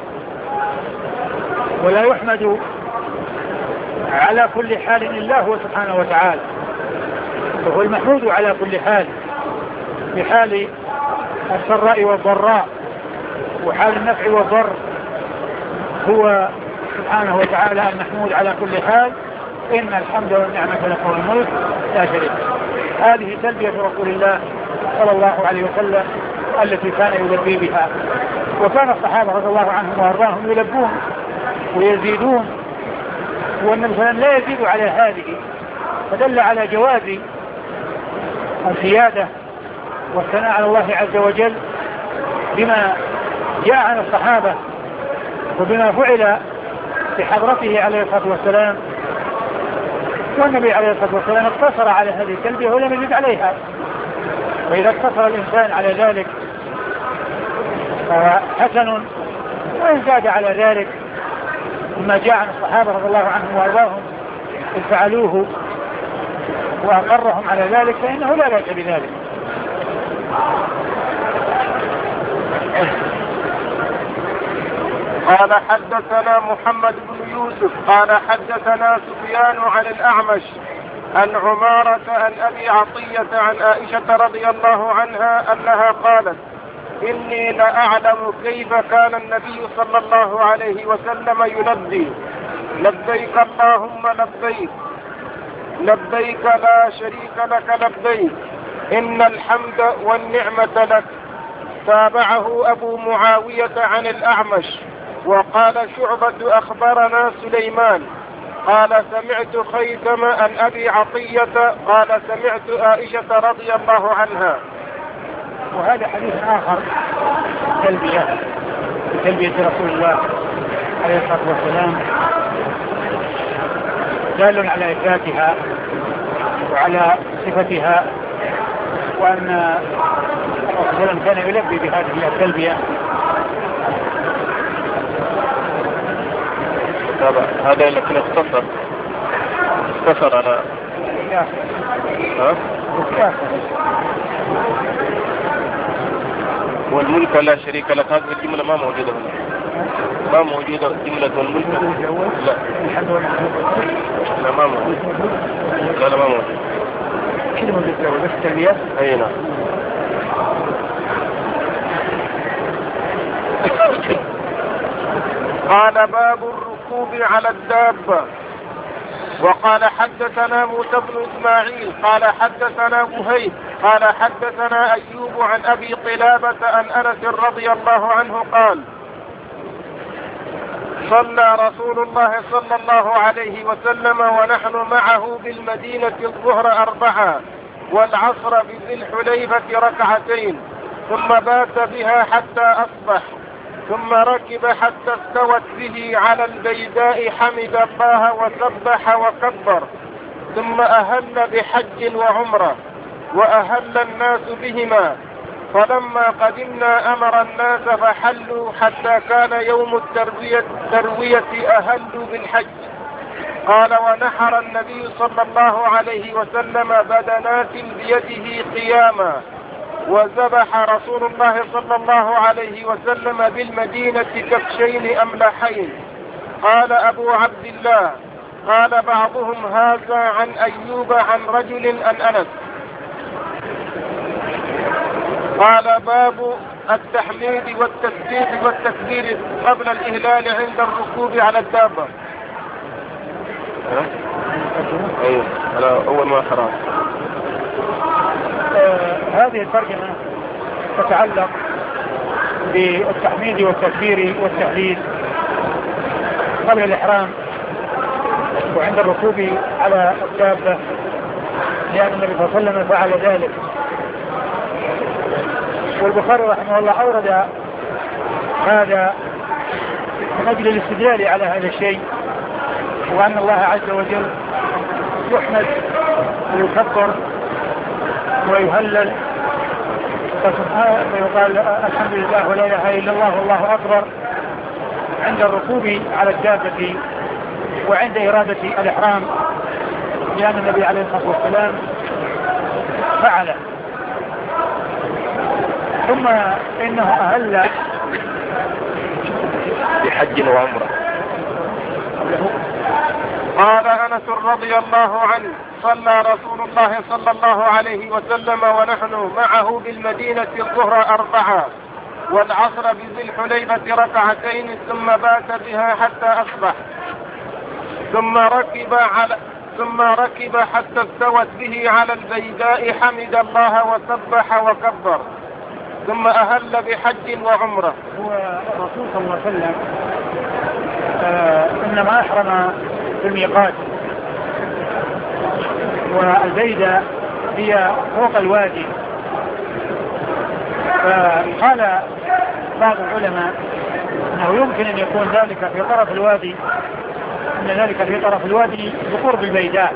ولا يحمد على كل حال إلا هو سبحانه وتعالى، وهو المحمود على كل حال، في حال السراء والضراء وحال النفع والضر هو سبحانه وتعالى المحمود على كل حال. إن الحمد والنعمة لك والملك لا شريك. هذه تلبية رسول الله صلى الله عليه وسلم التي كان يلبي بها، وكان الصحابة رضي الله عنهم وارضاهم يلبون ويزيدون، والنبي صلى الله عليه وسلم لا يزيد على هذه، فدل على جواز الزيادة والثناء على الله عز وجل بما جاء عن الصحابة وبما فعل في حضرته عليه الصلاة والسلام. والنبي عليه الصلاة والسلام اقتصر على هذه التلبية ولم يزد عليها، وإذا اقتصر الإنسان على ذلك فهو حسن، وإن زاد على ذلك مما جاء عن الصحابة رضي الله عنهم وارضاهم إذ فعلوه وأقرهم على ذلك فإنه لا بأس بذلك. قال حدثنا محمد بن يوسف قال حدثنا سفيان عن الأعمش عن عمارة عن أبي عطية عن عائشة رضي الله عنها أنها قالت: إني لأعلم كيف كان النبي صلى الله عليه وسلم يلبي: لبيك اللهم لبيك، لبيك لا شريك لك لبيك، إن الحمد والنعمة لك. تابعه أبو معاوية عن الأعمش. وقال شعبة أخبرنا سليمان قال سمعت خيثم عن أبي عطية قال سمعت عائشة رضي الله عنها. وهذا حديث آخر تلبية تلبية رسول الله عليه الصلاة والسلام دال على إثباتها وعلى صفتها، وأن الرسول كان يلبي بهذه التلبية. هذا لكن اختصر اختصر على ها؟ والملك لا شريك لك، هذه الجملة ما موجودة هنا، ما موجودة جملة والملك. لا لا ما موجودة، لا لا ما موجودة. كلمة بالجواب بس التلبية. أي نعم. قال باب الركوب على الدابة. وقال حدثنا موسى بن إسماعيل قال حدثنا مهيب قال حدثنا أيوب عن أبي قلابة عن أنس رضي الله عنه قال: صلى رسول الله صلى الله عليه وسلم ونحن معه بالمدينة الظهر أربعة، والعصر بذي الحليفة ركعتين ثم بات بها حتى أصبح ثم ركب حتى استوت به على البيداء حمد الله وسبح وكبر ثم أهل بحج وعمرة وأهل الناس بهما فلما قدمنا أمر الناس فحلوا حتى كان يوم التروية, التروية أهلوا بالحج. قال ونحر النبي صلى الله عليه وسلم بدنات بيده قياما وذبح رسول الله صلى الله عليه وسلم بالمدينة كبشين أملحين. قال أبو عبد الله قال بعضهم هذا عن أيوب عن رجل عن أنس. قال باب التحميد والتسبيح والتكبير قبل الإهلال عند الركوب على الدابة. ايوه على اول ما خرج. آه هذه الترجمة تتعلق بالتحميد والتكبير والتهليل قبل الإحرام وعند الركوب على الدابة، لأن النبي صلى الله عليه وسلم فعل ذلك. والبخاري رحمه الله أورد هذا من أجل الاستدلال على هذا الشيء، وأن الله عز وجل يحمد ويكبر ويهلل ويقال الحمد لله ولا إله إلا الله والله أكبر عند الركوب على الدابة وعند إرادة الإحرام، لأن النبي عليه الصلاة والسلام فعله. ثم إنه أهل بحج وعمرة. قال أنس رضي الله عنه صلى رسول الله صلى الله عليه وسلم ونحن معه بالمدينة الظهر أربعة والعصر بذي الحليفة ركعتين ثم بات بها حتى أصبح ثم ركب على ثم ركب حتى استوت به على البيداء حمد الله وسبح وكبر ثم أهل بحج وعمرة. هو الرسول صلى الله عليه وسلم آه إنما أحرم في الميقات، والبيداء هي فوق الوادي. فقال بعض العلماء أنه يمكن أن يكون ذلك في طرف الوادي، أن ذلك في طرف الوادي بقرب البيداء.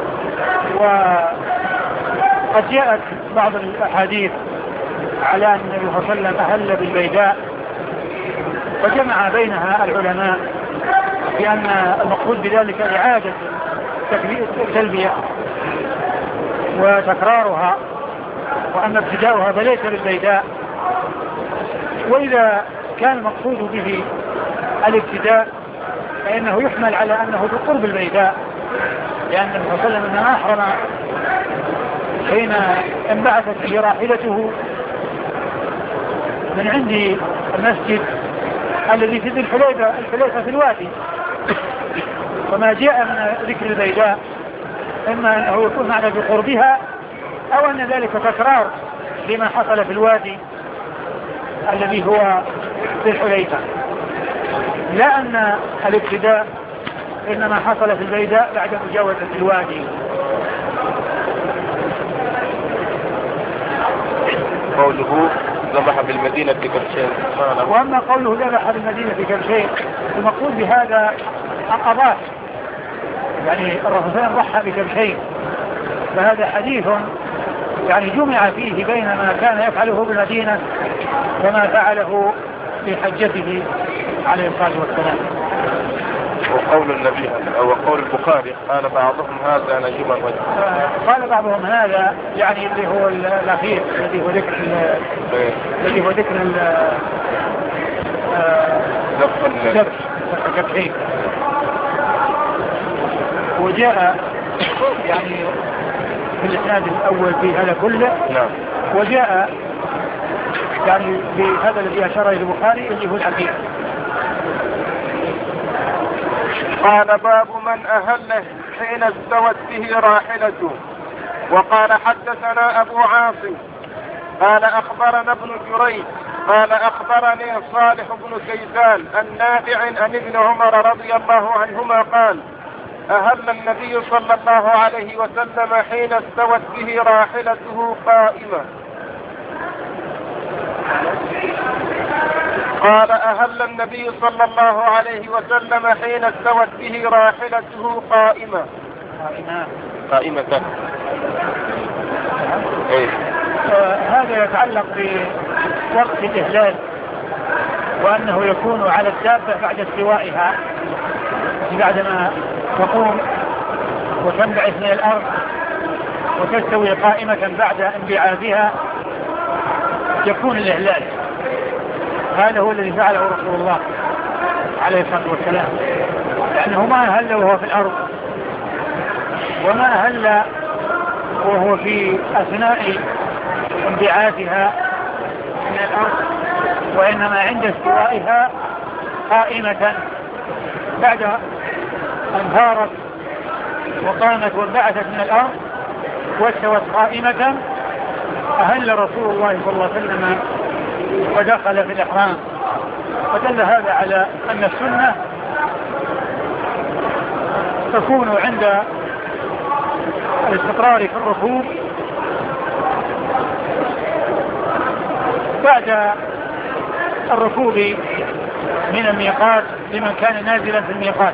وقد جاءت بعض الأحاديث على أن النبي صلى الله عليه وسلم أهل بالبيداء، وجمع بينها العلماء بأن المقصود بذلك إعادة التلبية وتكرارها، وأن ابتداؤها فليس بالبيداء. وإذا كان المقصود به الابتداء فإنه يحمل على أنه بقرب البيداء، لأن النبي صلى الله عليه وسلم إنما أحرم حين انبعثت به راحلته من عند المسجد الذي في ذي الحليفة الحليفة في الوادي. وما جاء من ذكر البيداء إما أنه يكون معنى بقربها أو أن ذلك تكرار لما حصل في الوادي الذي هو ذي الحليفة، لا أن الابتداء إنما حصل في البيداء بعد مجاوزة الوادي. قوله ذبح بالمدينة كبشين. وأما قوله ذبح بالمدينة كبشين المقصود بهذا القضاء، يعني الرسول صلى الله عليه وسلم ضحى بكبشين، فهذا حديث يعني جمع فيه بين ما كان يفعله بالمدينة وما فعله في حجته عليه الصلاة والسلام. وقول النبي أو قول البخاري قال بعضهم هذا نجم الرجل. قال بعضهم هذا يعني اللي هو الأخير الذي هو ذكر الذي هو ذكر ذبح الكبشين. وجاء يعني في الإسناد الأول في هذا كله. نعم. وجاء يعني بهذا الذي أشار إلى البخاري اللي هو الأخير. قال باب من أهل حين استوت به راحلته. وقال حدثنا أبو عاصم قال أخبرنا ابن جريج قال أخبرني صالح بن كيسان النافع عن ابن عمر رضي الله عنهما قال أهل النبي صلى الله عليه وسلم حين استوت به راحلته قائمة. قال أهل النبي صلى الله عليه وسلم حين استوت به راحلته قائمة. قائمة إيه؟ هذا يتعلق بوقت الإهلال، وأنه يكون على الدابة بعد استوائها، بعدما تقوم وتنبعث من الأرض وتستوي قائمة بعد انبعاثها يكون الإهلال. هذا هو الذي فعله رسول الله عليه الصلاة والسلام، لأنه ما أهل وهو في الأرض، وما أهل وهو في أثناء انبعاثها من الأرض، وإنما عند استوائها قائمة بعد أن ثارت وقامت وانبعثت من الأرض واستوت قائمة أهل رسول الله صلى الله عليه وسلم ودخل في الإحرام. ودل هذا على أن السنة تكون عند الاستقرار في الركوب بعد الركوب من الميقات لمن كان نازلا في الميقات.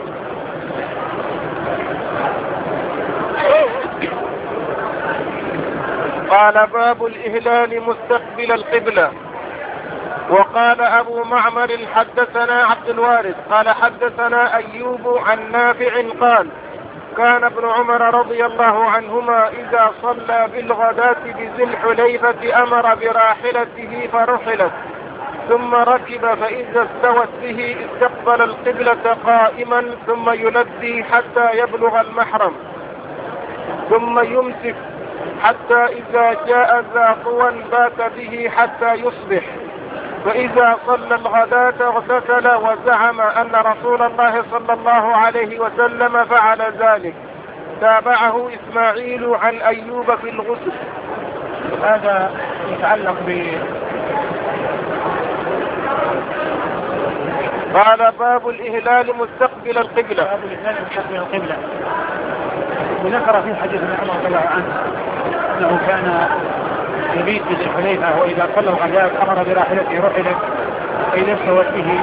قال باب الإهلال مستقبل القبلة. وقال أبو معمر حدثنا عبد الوارث قال حدثنا أيوب عن نافع قال كان ابن عمر رضي الله عنهما إذا صلى بالغداة بذي الحليفة أمر براحلته فرحلت ثم ركب، فإذا استوت به استقبل القبلة قائما ثم يلبي حتى يبلغ المحرم ثم يمسك حتى إذا جاء ذا طوى بات به حتى يصبح، فإذا صلى الغداة اغتسل وزعم أن رسول الله صلى الله عليه وسلم فعل ذلك. تابعه إسماعيل عن أيوب في الغسل. هذا يتعلق ب قال باب الإهلال مستقبل القبلة. باب الإهلال مستقبل القبلة، وذكر في حديث ابن عمر رضي الله عنه أنه كان يبيت بذي الحليفة وإذا صلى الغداة أمر براحلته رحلت، فإذا استوت به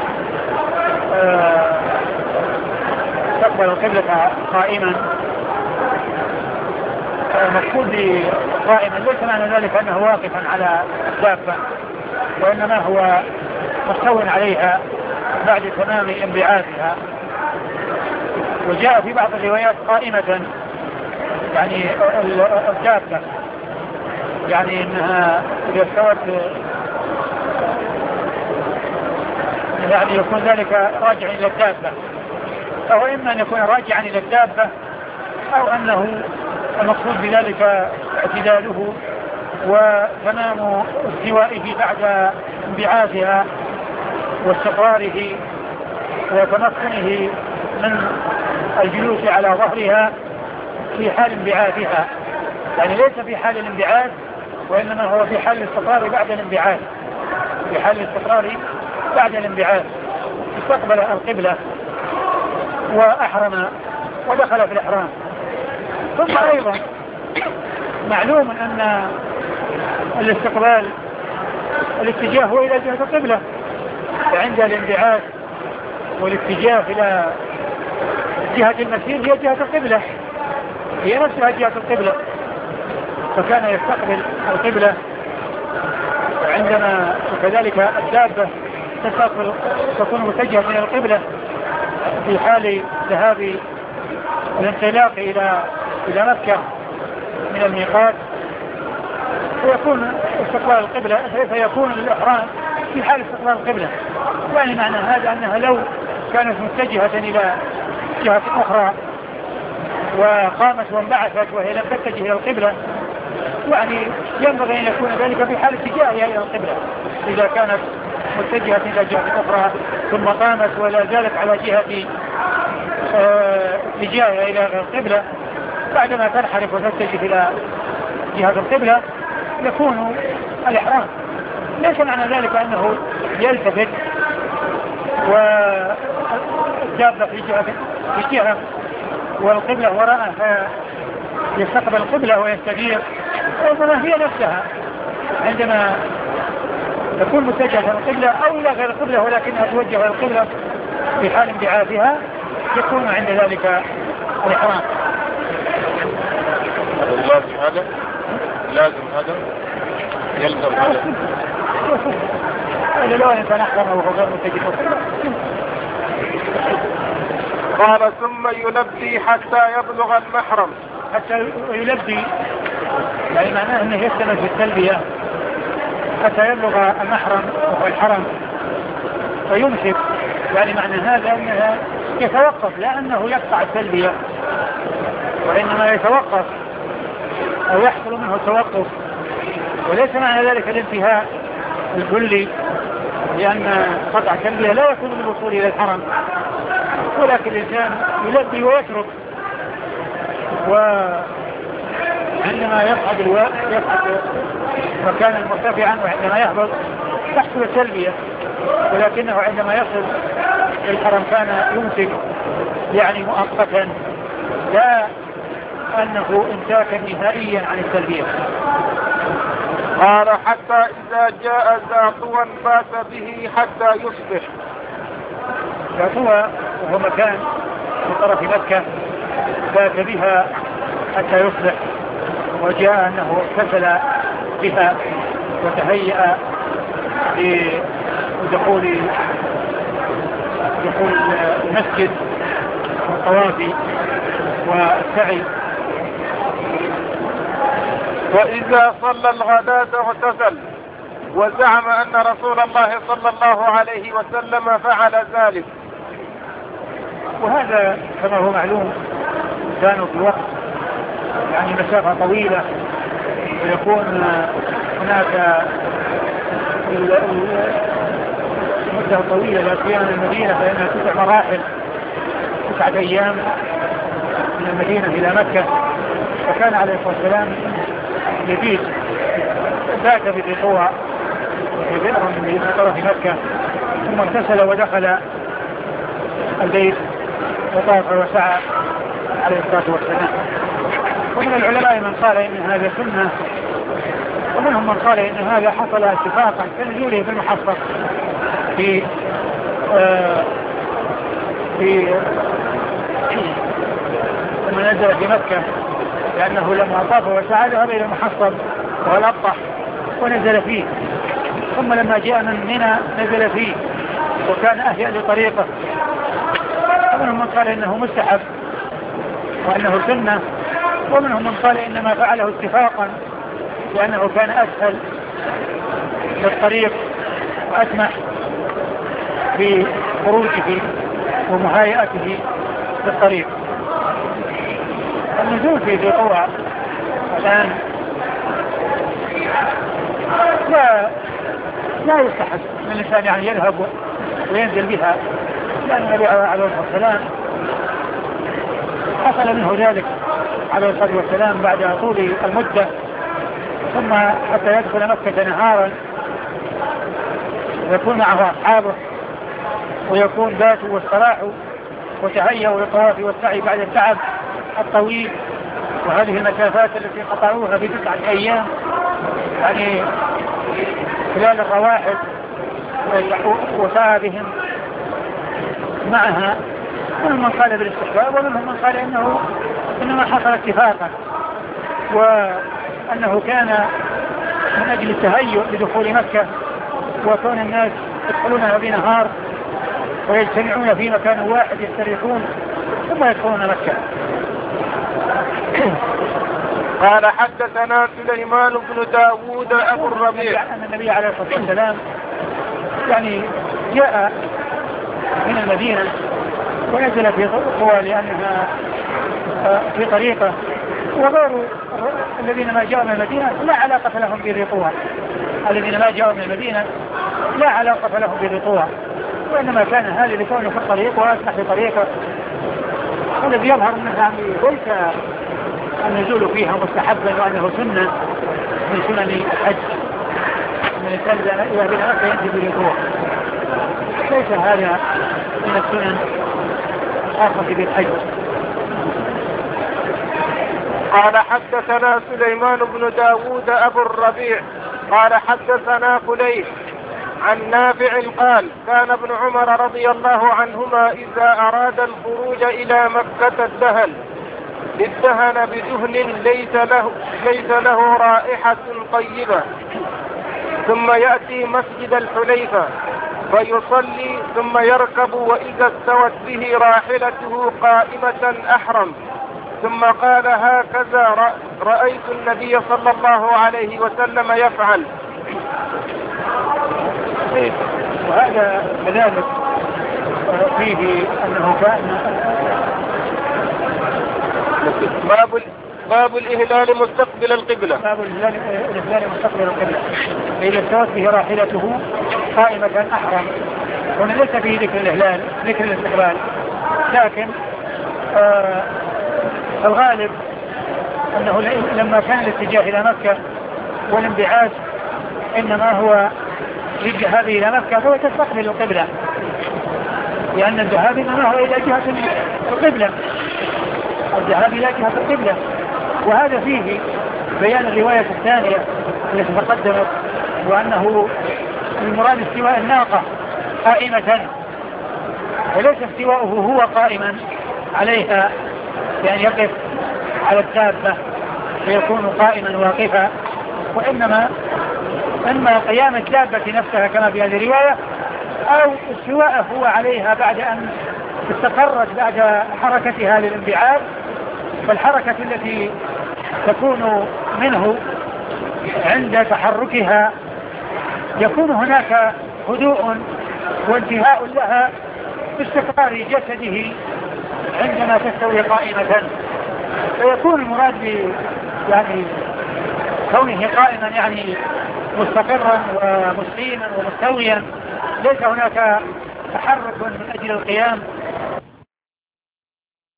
استقبل القبلة قائما. مقصود قائما ليس معنى ذلك أنه واقفا على الدابة، وإنما هو مستو عليها بعد تمام انبعاثها. وجاء في بعض الروايات قائمة يعني الدابة، يعني انها اذا استوت يعني يكون ذلك راجعا الى الدابة، او اما ان يكون راجعا الى الدابة او انه المقصود بذلك اعتداله وتمام استوائه بعد انبعاثها واستقراره وتمكنه من الجلوس على ظهرها في حال انبعاثها، يعني ليس في حال الانبعاث وإنما هو في حال الاستقرار بعد الانبعاث. في حال الاستقرار بعد الانبعاث استقبل القبلة وأحرم ودخل في الإحرام. ثم أيضا معلوم أن الاستقبال الاتجاه هو إلى جهة القبلة، فعند الانبعاث والاتجاه إلى جهة المسير هي جهة القبلة، هي نفسها جهة القبلة، فكان يستقبل القبلة. وعندما وكذلك الدابة تستقبل تكون متجهة إلى القبلة في حال ذهاب الانطلاق إلى إلى مكة من الميقات، فيكون استقبال القبلة فيكون الإحرام في حال استقبال القبلة. يعني معنى هذا أنها لو كانت متجهة إلى جهة أخرى وقامت وانبعثت وهي لم تتجه إلى القبلة، يعني ينبغي أن يكون ذلك في حال اتجاهها إلى القبلة. إذا كانت متجهة إلى جهة أخرى ثم قامت ولا زالت على جهة اتجاهها إلى القبلة، بعدما تنحرف وتتجه إلى جهة القبلة يكون الإحرام. ليس معنى ذلك أنه يلتفت والدابة في جهة في جهة والقبلة وراءه يستقبل القبلة ويستدير، وإنما هي نفسها عندما تكون متجهة إلى القبلة أو إلى غير القبلة ولكنها توجه إلى القبلة في حال انبعاثها يكون عند ذلك الإحرام. لازم هذا لازم هذا يلزم هذا إذا لو أنت نحرم وهو غير متجه القبلة. قال ثم يلبي حتى يبلغ المحرم. حتى يلبي يعني معناه أنه يستمر في التلبية حتى يبلغ المحرم وهو الحرم فيمسك، يعني معنى هذا أنه يتوقف لا أنه يقطع التلبية وإنما يتوقف أو يحصل منه التوقف، وليس معنى ذلك الانتهاء الكلي لأن قطع التلبية لا يكون بالوصول إلى الحرم، ولكن الإنسان يلبي ويترك، وعندما يصعد الوقت يصعد مكانا مرتفعا وعندما يهبط تحصل التلبية، ولكنه عندما يصل الحرم كان يمسك يعني مؤقتا لا أنه امساكا نهائيا عن التلبية. قال حتى إذا جاء زاطوا بات به حتى يصبح. زاطوا وهو مكان في طرف مكة بات بها حتى يصبح، وجاء أنه اغتسل بها وتهيأ لدخول دخول المسجد والطواف والسعي. وإذا صلى الغداة اغتسل، وزعم أن رسول الله صلى الله عليه وسلم فعل ذلك. وهذا كما هو معلوم كانوا في وقت يعني مسافة طويلة ويكون هناك مدة طويلة لا سيما المدينة فإنها تسع مراحل تسعة أيام من المدينة إلى مكة، فكان عليه الصلاة والسلام يبيت بات بقوة في بئر من طرف مكة ثم اغتسل ودخل البيت وطاف وسعى عليه الصلاة والسلام. ومن العلماء من قال إن هذا سنة، ومنهم من قال إن هذا حصل اتفاقا كنزوله في المحصص في آه في لما نزل في مكة، لأنه لما طاف وسعى ذهب إلى المحصص وهو الأبطح ونزل فيه، ثم لما جاء من منى نزل فيه وكان أهيأ لطريقه. ومنهم من قال إنه مستحب وأنه سنة، ومنهم من قال إنما فعله اتفاقا لأنه كان أسهل للطريق وأسمح في خروجه ومهيئته للطريق. النزول في ذي قوى الآن لا لا يستحب من الإنسان يعني يذهب وينزل بها، لأن النبي عليه الصلاة والسلام حصل منه ذلك عليه الصلاة والسلام بعد طول المدة، ثم حتى يدخل مكة نهارا ويكون معه أصحابه ويكون باتوا واستراحوا وتهيأوا للطواف والسعي بعد التعب الطويل وهذه المسافات التي قطعوها في تسعة أيام يعني خلال الرواحل وسعى بهم معها. ومن من قال بالاستحباب ومنهم من قال إنه إنما حصل اتفاقا وأنه كان من أجل التهيؤ لدخول مكة وكون الناس يدخلونها بنهار ويجتمعون في مكان واحد يستريحون ثم يدخلون مكة. قال حدثنا سليمان بن داود أبو الربيع أن النبي عليه الصلاة والسلام يعني جاء من المدينة ونزل في قوى لأنها في طريقة، وغير الذين ما جاءوا من المدينة لا علاقة لهم بذي قوى، الذين ما جاءوا من المدينة لا علاقة لهم بذي قوى، وإنما كان هذا لكونه في الطريق وأسمح لطريقه، والذي يظهر منها ليس النزول فيها مستحبا وأنه سنة من سنن الحج من الإنسان إذا بنا مكة ينزل بذي قوى، ليس هذا من السنن الخاصة بالحج. قال حدثنا سليمان بن داود أبو الربيع قال حدثنا فليح عن نافع قال كان ابن عمر رضي الله عنهما إذا أراد الخروج إلى مكة الدهل ادهن بدهن ليس له, ليس له رائحة طيبة ثم يأتي مسجد الحليفة فيصلي ثم يركب وإذا استوت به راحلته قائمة أحرم ثم قال هكذا رأيت النبي صلى الله عليه وسلم يفعل. وهذا كذلك فيه أنه كان باب باب الإهلال مستقبل القبلة. باب الإهلال مستقبل القبلة إذا استوت به راحلته قائمة أحرم. هنا ليس فيه ذكر الإهلال ذكر الاستقبال، لكن آه الغالب أنه لما كان الاتجاه إلى مكة والانبعاث إنما هو للذهاب إلى مكة فهو تستقبل القبلة، لأن الذهاب إنما هو إلى جهة القبلة، الذهاب إلى جهة القبلة. وهذا فيه بيان الرواية الثانية التي تقدمت، وأنه المراد استواء الناقة قائمة، وليس استواءه هو قائما عليها يعني يقف على الدابة فيكون قائما واقفا، وإنما إما قيام الدابة نفسها كما في هذه الرواية أو استواءه هو عليها بعد أن استقرت بعد حركتها للانبعاث. فالحركة التي تكون منه عند تحركها يكون هناك هدوء وانتهاء لها باستقرار جسده عندما تستوي قائمة، فيكون المراد يعني كونه قائما يعني مستقرا ومستقيما ومستويا، ليس هناك تحرك من أجل القيام